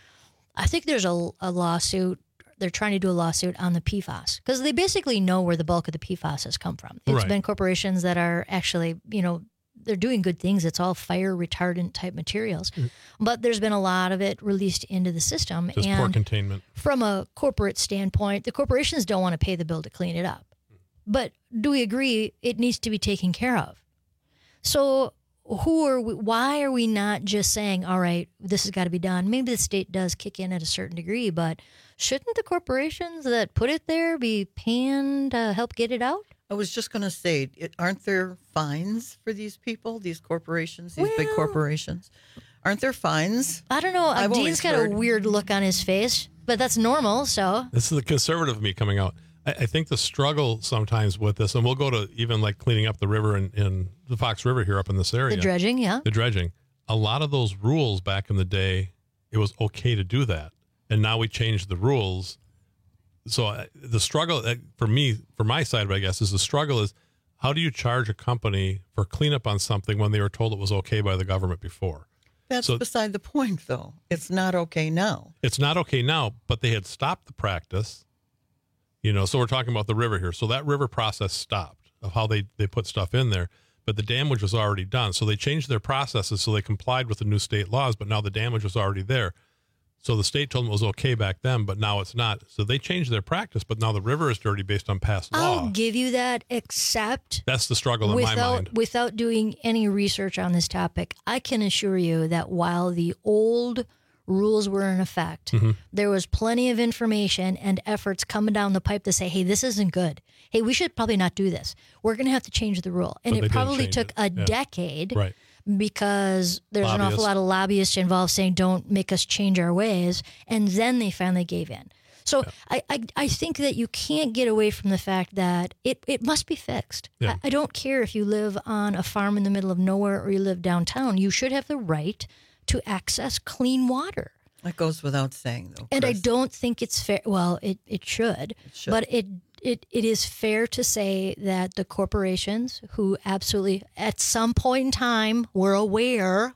lawsuit. They're trying to do a lawsuit on the PFAS because they basically know where the bulk of the PFAS has come from. It's been corporations that are actually, they're doing good things. It's all fire retardant type materials, but there's been a lot of it released into the system. Just poor containment. From a corporate standpoint, the corporations don't want to pay the bill to clean it up. But do we agree it needs to be taken care of? So why are we not just saying, all right, this has got to be done? Maybe the state does kick in at a certain degree, but shouldn't the corporations that put it there be paying to help get it out? I was just going to say, aren't there fines for these people, these corporations, these big corporations? Aren't there fines? I don't know. Dean's got a weird look on his face, but that's normal, so. This is the conservative of me coming out. I think the struggle sometimes with this, and we'll go to even like cleaning up the river in the Fox River here up in this area. The dredging, yeah. The dredging. A lot of those rules back in the day, it was okay to do that. And now we changed the rules. So the struggle for me, for my side of it, I guess, is the struggle is how do you charge a company for cleanup on something when they were told it was okay by the government before? That's beside the point, though. It's not okay now. It's not okay now, but they had stopped the practice. So we're talking about the river here. So that river process stopped of how they put stuff in there, but the damage was already done. So they changed their processes so they complied with the new state laws, but now the damage was already there. So the state told them it was okay back then, but now it's not. So they changed their practice, but now the river is dirty based on past law. I'll give you that, except that's the struggle in my mind. Without doing any research on this topic, I can assure you that while the old rules were in effect, there was plenty of information and efforts coming down the pipe to say, hey, this isn't good. Hey, we should probably not do this. We're going to have to change the rule. And it probably took a decade because there's an awful lot of lobbyists involved saying, don't make us change our ways. And then they finally gave in. So I think that you can't get away from the fact that it must be fixed. Yeah. I don't care if you live on a farm in the middle of nowhere or you live downtown. You should have the right to access clean water. That goes without saying, though. And Chris. I don't think it's fair. Well, it should. But it is fair to say that the corporations who absolutely, at some point in time, were aware,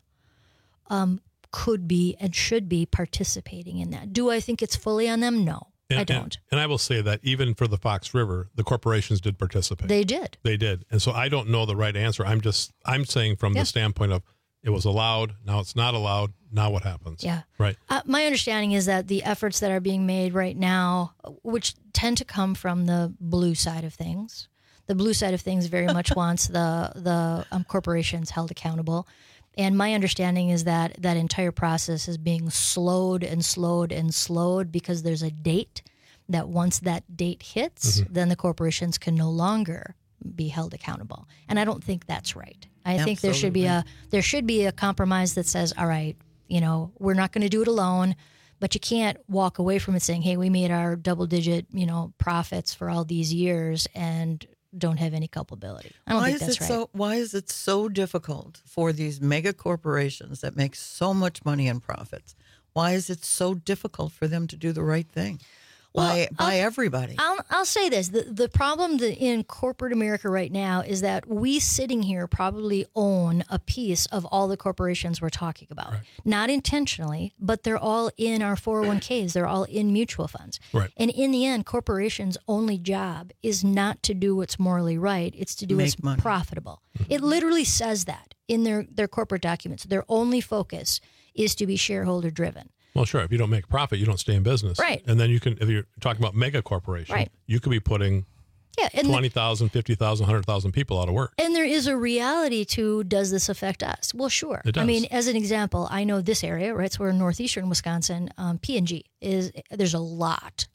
could be and should be participating in that. Do I think it's fully on them? No, I don't. And I will say that even for the Fox River, the corporations did participate. They did. They did. And so I don't know the right answer. I'm saying from the standpoint of, it was allowed. Now it's not allowed. Now what happens? Yeah. Right. My understanding is that the efforts that are being made right now, which tend to come from the blue side of things, the blue side of things very much wants the corporations held accountable. And my understanding is that that entire process is being slowed and slowed and slowed because there's a date that once that date hits, then the corporations can no longer be held accountable. And I don't think that's right. I think there should be a compromise that says, all right, we're not going to do it alone, but you can't walk away from it saying, hey, we made our double-digit, profits for all these years and don't have any culpability. I don't think that's right. Why is it so difficult for these mega corporations that make so much money in profits? Why is it so difficult for them to do the right thing? By everybody. I'll say this. The problem in corporate America right now is that we sitting here probably own a piece of all the corporations we're talking about. Right. Not intentionally, but they're all in our 401ks. They're all in mutual funds. Right. And in the end, corporations' only job is not to do what's morally right. It's to do what's profitable. It literally says that in their corporate documents. Their only focus is to be shareholder driven. Well, sure. If you don't make a profit, you don't stay in business. Right. And then you can, if you're talking about mega corporation, Right. you could be putting and 20,000, 50,000, 100,000 people out of work. And there is a reality to, does this affect us? Well, sure. It does. I mean, as an example, I know this area, right? So we're in northeastern Wisconsin. P&G there's a lot,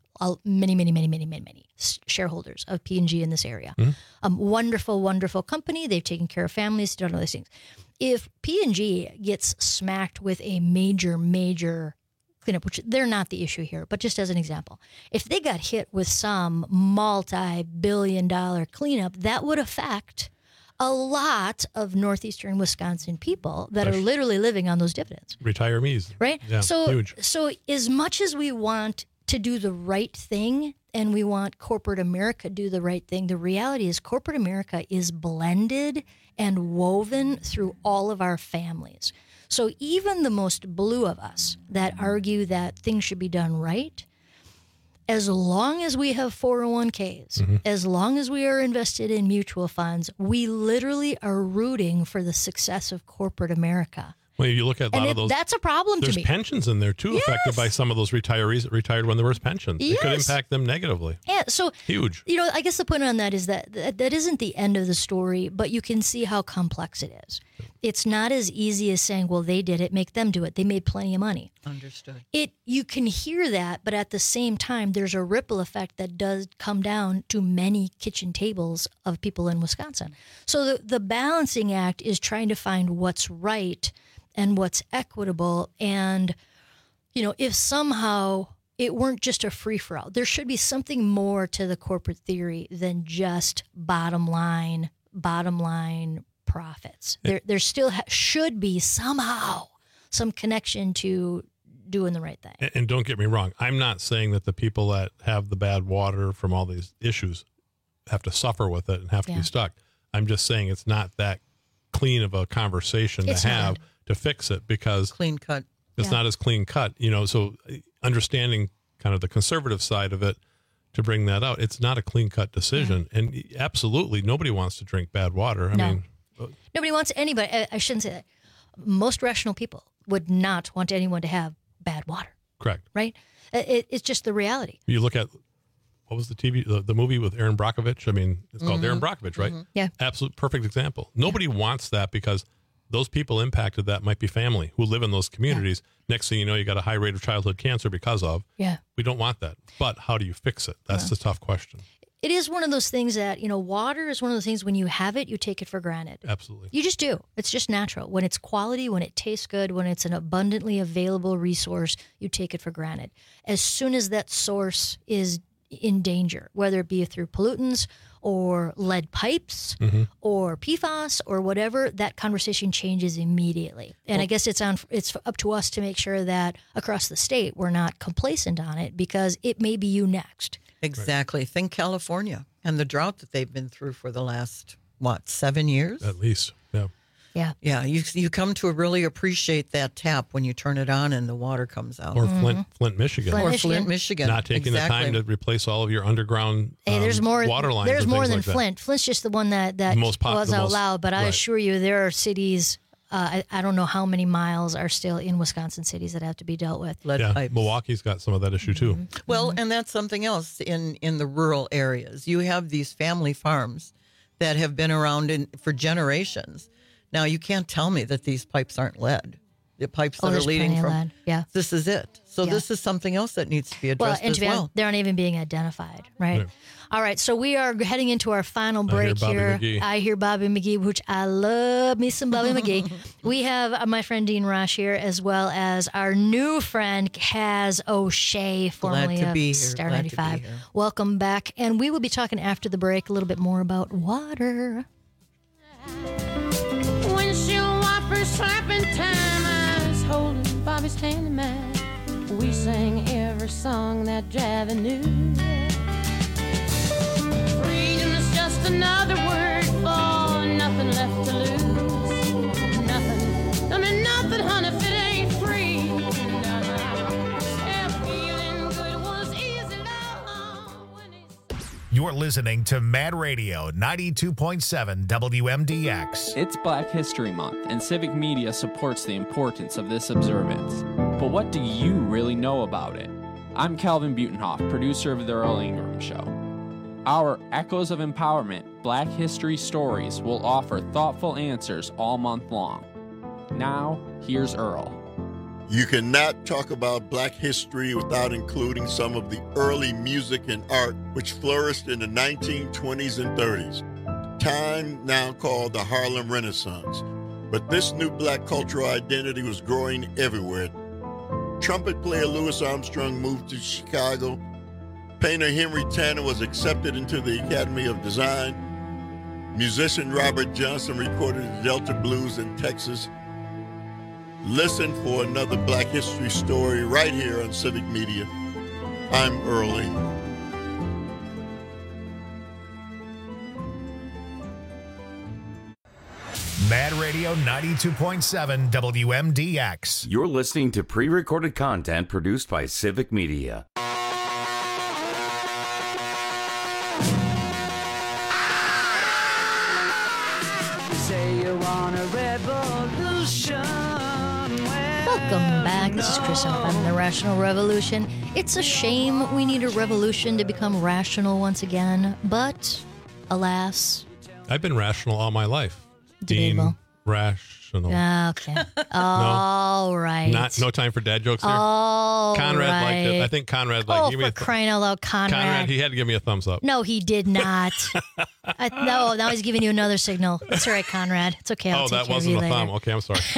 many shareholders of P&G in this area. Wonderful, wonderful company. They've taken care of families, done all these things. If P&G gets smacked with a major cleanup, which they're not the issue here, but just as an example, if they got hit with some multi-billion-dollar cleanup, that would affect a lot of northeastern Wisconsin people that are literally living on those dividends. Retirees. Right? Yeah, huge. So as much as we want to do the right thing and we want corporate America to do the right thing, the reality is corporate America is blended and woven through all of our families. So even the most blue of us that argue that things should be done right, as long as we have 401ks, as long as we are invested in mutual funds, we literally are rooting for the success of corporate America. Well, you look at a lot of those. That's a problem to me. There's pensions in there, too, affected by some of those retirees that retired when there was pensions. It could impact them negatively. Yeah, so huge. You know, I guess the point on that is that isn't the end of the story, but you can see how complex it is. It's not as easy as saying, well, they did it, make them do it. They made plenty of money. Understood. You can hear that, but at the same time, there's a ripple effect that does come down to many kitchen tables of people in Wisconsin. So the balancing act is trying to find what's right and what's equitable. And, you know, if somehow it weren't just a free-for-all, there should be something more to the corporate theory than just bottom line profits. There still should be somehow some connection to doing the right thing. And don't get me wrong, I'm not saying that the people that have the bad water from all these issues have to suffer with it and have to be stuck. I'm just saying it's not that clean of a conversation to have to fix it, because clean cut. It's not as clean cut, you know. So understanding kind of the conservative side of it to bring that out, it's not a clean cut decision. And absolutely nobody wants to drink bad water. I mean, nobody wants anybody. I shouldn't say that. Most rational people would not want anyone to have bad water. Correct. Right? It's just the reality. You look at, what was the movie with Aaron Brockovich? I mean, it's called Aaron Brockovich, right? Yeah. Absolute perfect example. Nobody wants that, because those people impacted that might be family who live in those communities. Next thing you know, you got a high rate of childhood cancer because of. Yeah. We don't want that. But how do you fix it? That's the tough question. It is one of those things that, you know, water is one of those things when you have it, you take it for granted. Absolutely. You just do. It's just natural. When it's quality, when it tastes good, when it's an abundantly available resource, you take it for granted. As soon as that source is in danger, whether it be through pollutants or lead pipes or PFAS or whatever, that conversation changes immediately. And I guess it's up to us to make sure that across the state we're not complacent on it, because it may be you next. Exactly. Think California and the drought that they've been through for the last, 7 years? At least, yeah. Yeah. Yeah, you come to really appreciate that tap when you turn it on and the water comes out. Or Flint, Michigan. Flint, Michigan. Not taking the time to replace all of your underground there's more, water lines. There's and more things than like that. Flint. Flint's just the one that most was out loud. But I right. assure you, there are cities, I don't know how many miles are still in Wisconsin cities that have to be dealt with. Lead pipes. Milwaukee's got some of that issue too. Well, and that's something else in the rural areas. You have these family farms that have been around for generations. Now, you can't tell me that these pipes aren't lead. The pipes that are there's leading plenty of from lead. Yeah. This is it. So this is something else that needs to be addressed and as to be honest, well. they're not even being identified, right? All right, so we are heading into our final break here. McGee. I hear Bobby McGee, which I love me some Bobby McGee. We have my friend Dean Rosh here, as well as our new friend Kaz O'Shea, formerly of Star 95. Welcome back, and we will be talking after the break a little bit more about water. Windshield wipers slapping time, I was holding Bobby's hand in mine. We sang every song that Javi knew. Freedom is just another word for nothing left to lose. Nothing, I mean nothing, honey, if it ain't free. Yeah, feeling good was easy, love, when it's... You're listening to Mad Radio 92.7 WMDX. It's Black History Month, and Civic Media supports the importance of this observance. But what do you really know about it? I'm Calvin Butenhoff, producer of The Earl Ingram Show. Our Echoes of Empowerment Black History Stories will offer thoughtful answers all month long. Now, here's Earl. You cannot talk about Black history without including some of the early music and art which flourished in the 1920s and 30s, time now called the Harlem Renaissance. But this new Black cultural identity was growing everywhere. Trumpet player Louis Armstrong moved to Chicago. Painter Henry Tanner was accepted into the Academy of Design. Musician Robert Johnson recorded the Delta Blues in Texas. Listen for another Black history story right here on Civic Media. I'm Earl Ingram. Mad Radio 92.7 WMDX. You're listening to pre-recorded content produced by Civic Media. Say you want a revolution. Welcome back. This is Chris from The Rational Revolution. It's a shame we need a revolution to become rational once again, but alas. I've been rational all my life. Debatable. Being rational. Okay. All right. No time for dad jokes here. All Conrad liked it. right. I think Conrad liked it. Oh, Give me for crying out loud, Conrad. He had to give me a thumbs up. No, he did not. No, now he's giving you another signal. It's all right, Conrad. It's okay. I'll take that care of you wasn't a later. thumb. Okay, I'm sorry.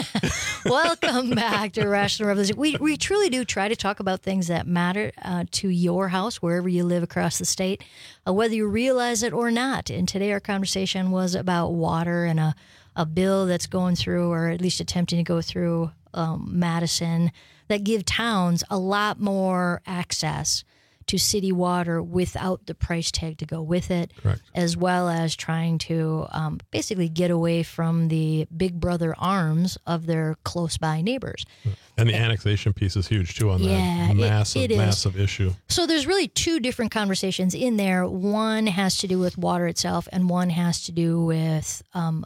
Welcome back to Rational Revolution. We truly do try to talk about things that matter to your house, wherever you live across the state, whether you realize it or not. And today our conversation was about water and a bill that's going through, or at least attempting to go through, Madison, that give towns a lot more access to city water without the price tag to go with it. Correct. As well as trying to basically get away from the big brother arms of their close by neighbors. And the annexation piece is huge, too, on that massive issue. So there's really two different conversations in there. One has to do with water itself, and one has to do with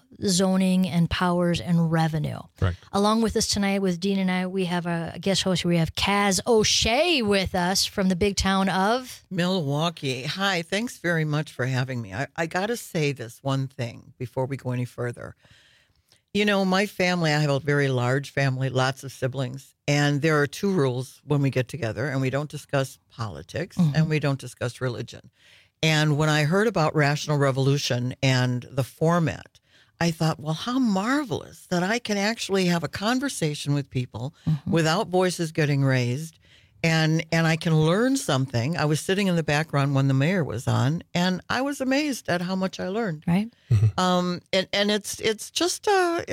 zoning and powers and revenue. Correct. Along with us tonight, with Dean and I, we have a guest host. We have Kaz O'Shea with us from the big town of Milwaukee. Hi, thanks very much for having me. I got to say this one thing before we go any further. You know, my family, I have a very large family, lots of siblings, and there are two rules when we get together, and we don't discuss politics and we don't discuss religion. And when I heard about Rational Revolution and the format, I thought, well, how marvelous that I can actually have a conversation with people without voices getting raised. And I can learn something. I was sitting in the background when the mayor was on, and I was amazed at how much I learned. Right. And it's just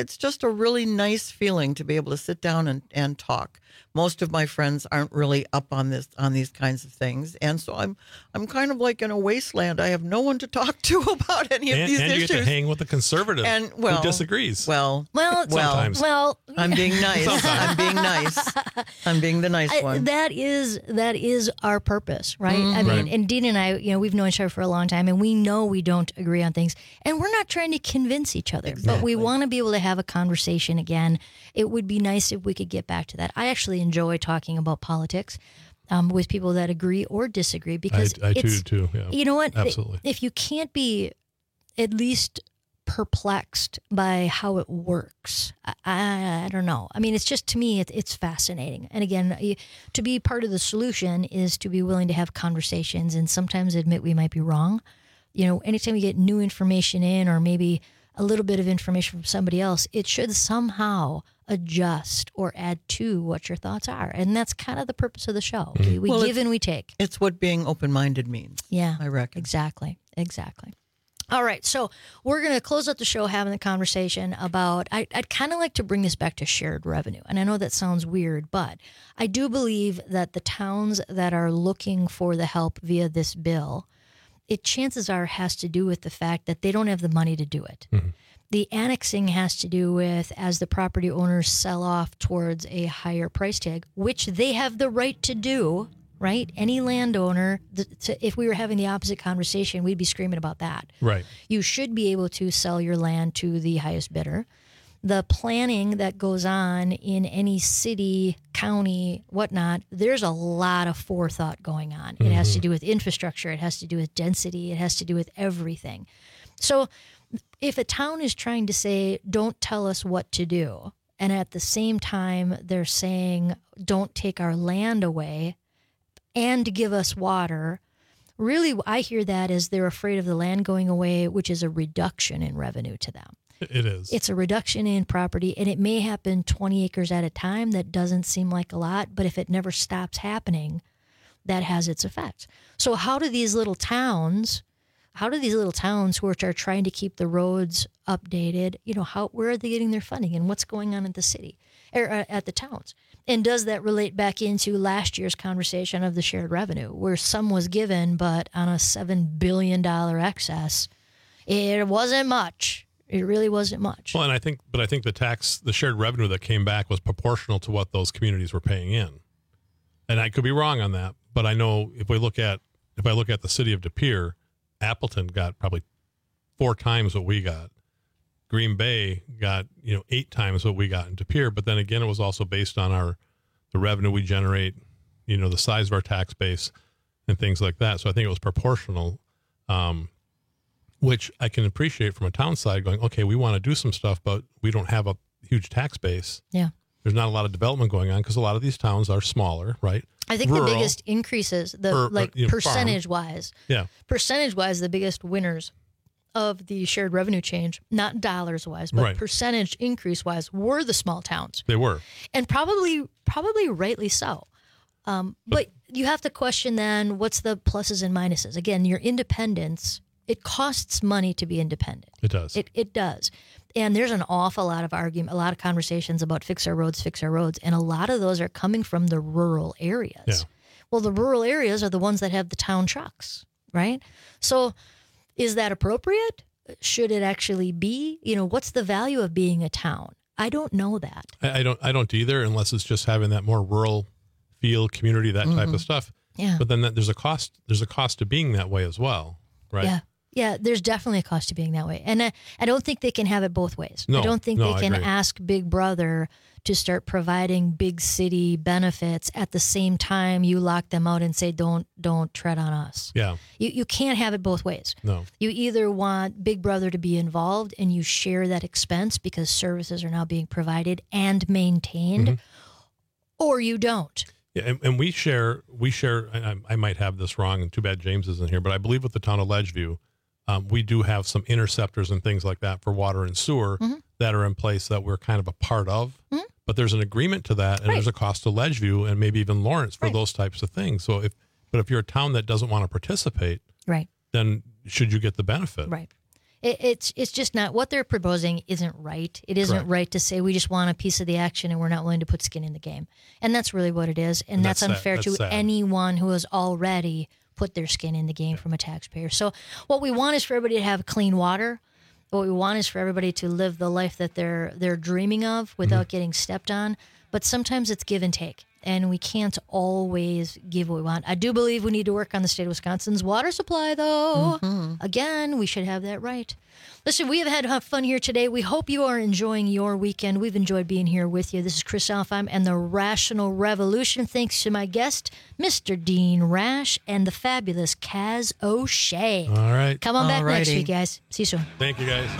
a really nice feeling to be able to sit down and talk. Most of my friends aren't really up on these kinds of things, and so I'm kind of like in a wasteland. I have no one to talk to about any of these issues. And you get to hang with a conservative who disagrees. Well, sometimes. I'm being nice. I'm being nice. I'm being the nice one. That is our purpose, right? I mean, and Dean and I, we've known each other for a long time, and we know we don't agree on things, and we're not trying to convince each other, but we want to be able to have a conversation again. It would be nice if we could get back to that. I actually enjoy talking about politics with people that agree or disagree, because I too. Yeah. You know what? Absolutely. If you can't be at least perplexed by how it works, I don't know. I mean, it's just, to me, it's fascinating. And again, to be part of the solution is to be willing to have conversations and sometimes admit we might be wrong. Anytime you get new information in, or maybe a little bit of information from somebody else, it should somehow adjust or add to what your thoughts are. And that's kind of the purpose of the show. We give and we take. It's what being open-minded means. Yeah, I reckon. Exactly. All right, so we're going to close out the show having the conversation about, I'd kind of like to bring this back to shared revenue. And I know that sounds weird, but I do believe that the towns that are looking for the help via this bill, it chances are has to do with the fact that they don't have the money to do it. The annexing has to do with, as the property owners sell off towards a higher price tag, which they have the right to do, right? Any landowner, if we were having the opposite conversation, we'd be screaming about that. Right. You should be able to sell your land to the highest bidder. the planning that goes on in any city, county, whatnot, there's a lot of forethought going on. It has to do with infrastructure. It has to do with density. It has to do with everything. So if a town is trying to say, don't tell us what to do, and at the same time they're saying, don't take our land away and give us water, really I hear that as they're afraid of the land going away, which is a reduction in revenue to them. It is. It's a reduction in property, and it may happen 20 acres at a time. That doesn't seem like a lot, but if it never stops happening, that has its effect. So how do these little towns which are trying to keep the roads updated, where are they getting their funding, and what's going on at the city or at the towns? And does that relate back into last year's conversation of the shared revenue, where some was given, but on a $7 billion excess, it wasn't much. It really wasn't much. Well, and I think the shared revenue that came back was proportional to what those communities were paying in. And I could be wrong on that, but I know if I look at the city of De Pere, Appleton got probably 4 times what we got. Green Bay got 8 times what we got in De Pere. But then again, it was also based on the revenue we generate, the size of our tax base and things like that. So I think it was proportional. Which I can appreciate from a town side going, okay, we want to do some stuff, but we don't have a huge tax base. Yeah. There's not a lot of development going on because a lot of these towns are smaller, right? I think Rural, the biggest increases, percentage-wise. Yeah. Percentage-wise, the biggest winners of the shared revenue change, not dollars-wise, but right. percentage increase-wise, were the small towns. They were. And probably rightly so. But you have to question then, what's the pluses and minuses? Again, your independence... It costs money to be independent. It does. It does. And there's an awful lot of argument, a lot of conversations about fix our roads. And a lot of those are coming from the rural areas. Yeah. Well, the rural areas are the ones that have the town trucks, right? So is that appropriate? Should it actually be? What's the value of being a town? I don't know that. I don't either, unless it's just having that more rural feel, community, that type of stuff. Yeah. But then there's a cost to being that way as well, right? Yeah. Yeah, there's definitely a cost to being that way. And I don't think they can have it both ways. No, I don't think no, they can I agree. ask Big Brother to start providing big city benefits at the same time you lock them out and say, don't tread on us. Yeah. You can't have it both ways. No. You either want Big Brother to be involved and you share that expense because services are now being provided and maintained, or you don't. Yeah, and we share. I might have this wrong, and too bad James isn't here. But I believe with the town of Ledgeview, we do have some interceptors and things like that for water and sewer that are in place that we're kind of a part of. But there's an agreement to that, and there's a cost to Ledgeview and maybe even Lawrence for those types of things. So if you're a town that doesn't want to participate, right, then should you get the benefit? Right. It's just not what they're proposing isn't right. It isn't Correct. right to say we just want a piece of the action and we're not willing to put skin in the game. And that's really what it is. And that's unfair to sad. anyone who has already put their skin in the game from a taxpayer. So what we want is for everybody to have clean water. What we want is for everybody to live the life that they're dreaming of without getting stepped on. But sometimes it's give and take. And we can't always give what we want. I do believe we need to work on the state of Wisconsin's water supply, though. Again, we should have that right. Listen, we have had fun here today. We hope you are enjoying your weekend. We've enjoyed being here with you. This is Chris Alfheim and the Rational Revolution. Thanks to my guest, Mr. Dean Rash, and the fabulous Kaz O'Shea. All right. Come on back next week, guys. See you soon. Thank you, guys.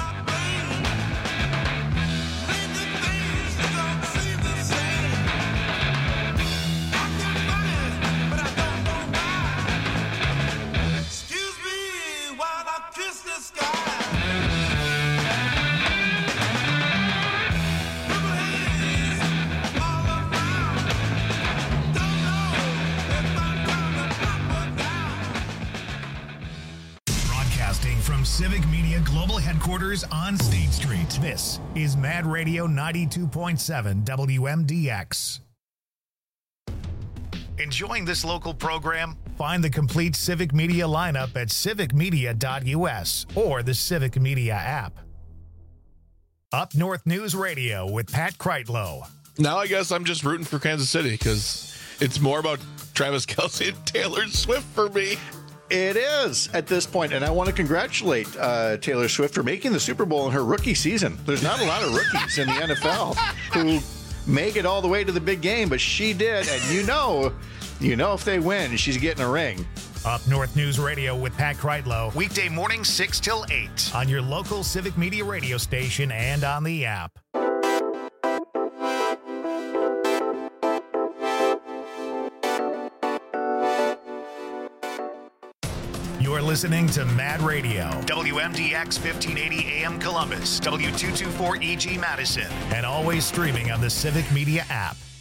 Broadcasting from Civic Media Global Headquarters on State Street. This is Mad Radio 92.7 WMDX. Enjoying this local program? Find the complete Civic Media lineup at civicmedia.us or the Civic Media app. Up North News Radio with Pat Kreitlow. Now I guess I'm just rooting for Kansas City because it's more about Travis Kelce and Taylor Swift for me. It is at this point, and I want to congratulate Taylor Swift for making the Super Bowl in her rookie season. There's not a lot of rookies in the NFL who make it all the way to the big game, but she did, and you know if they win, she's getting a ring. Up North News Radio with Pat Kreitlow, weekday mornings 6 till 8 on your local Civic Media radio station and on the app. You're listening to Mad Radio, WMDX 1580 AM Columbus, W224 EG Madison, and always streaming on the Civic Media app.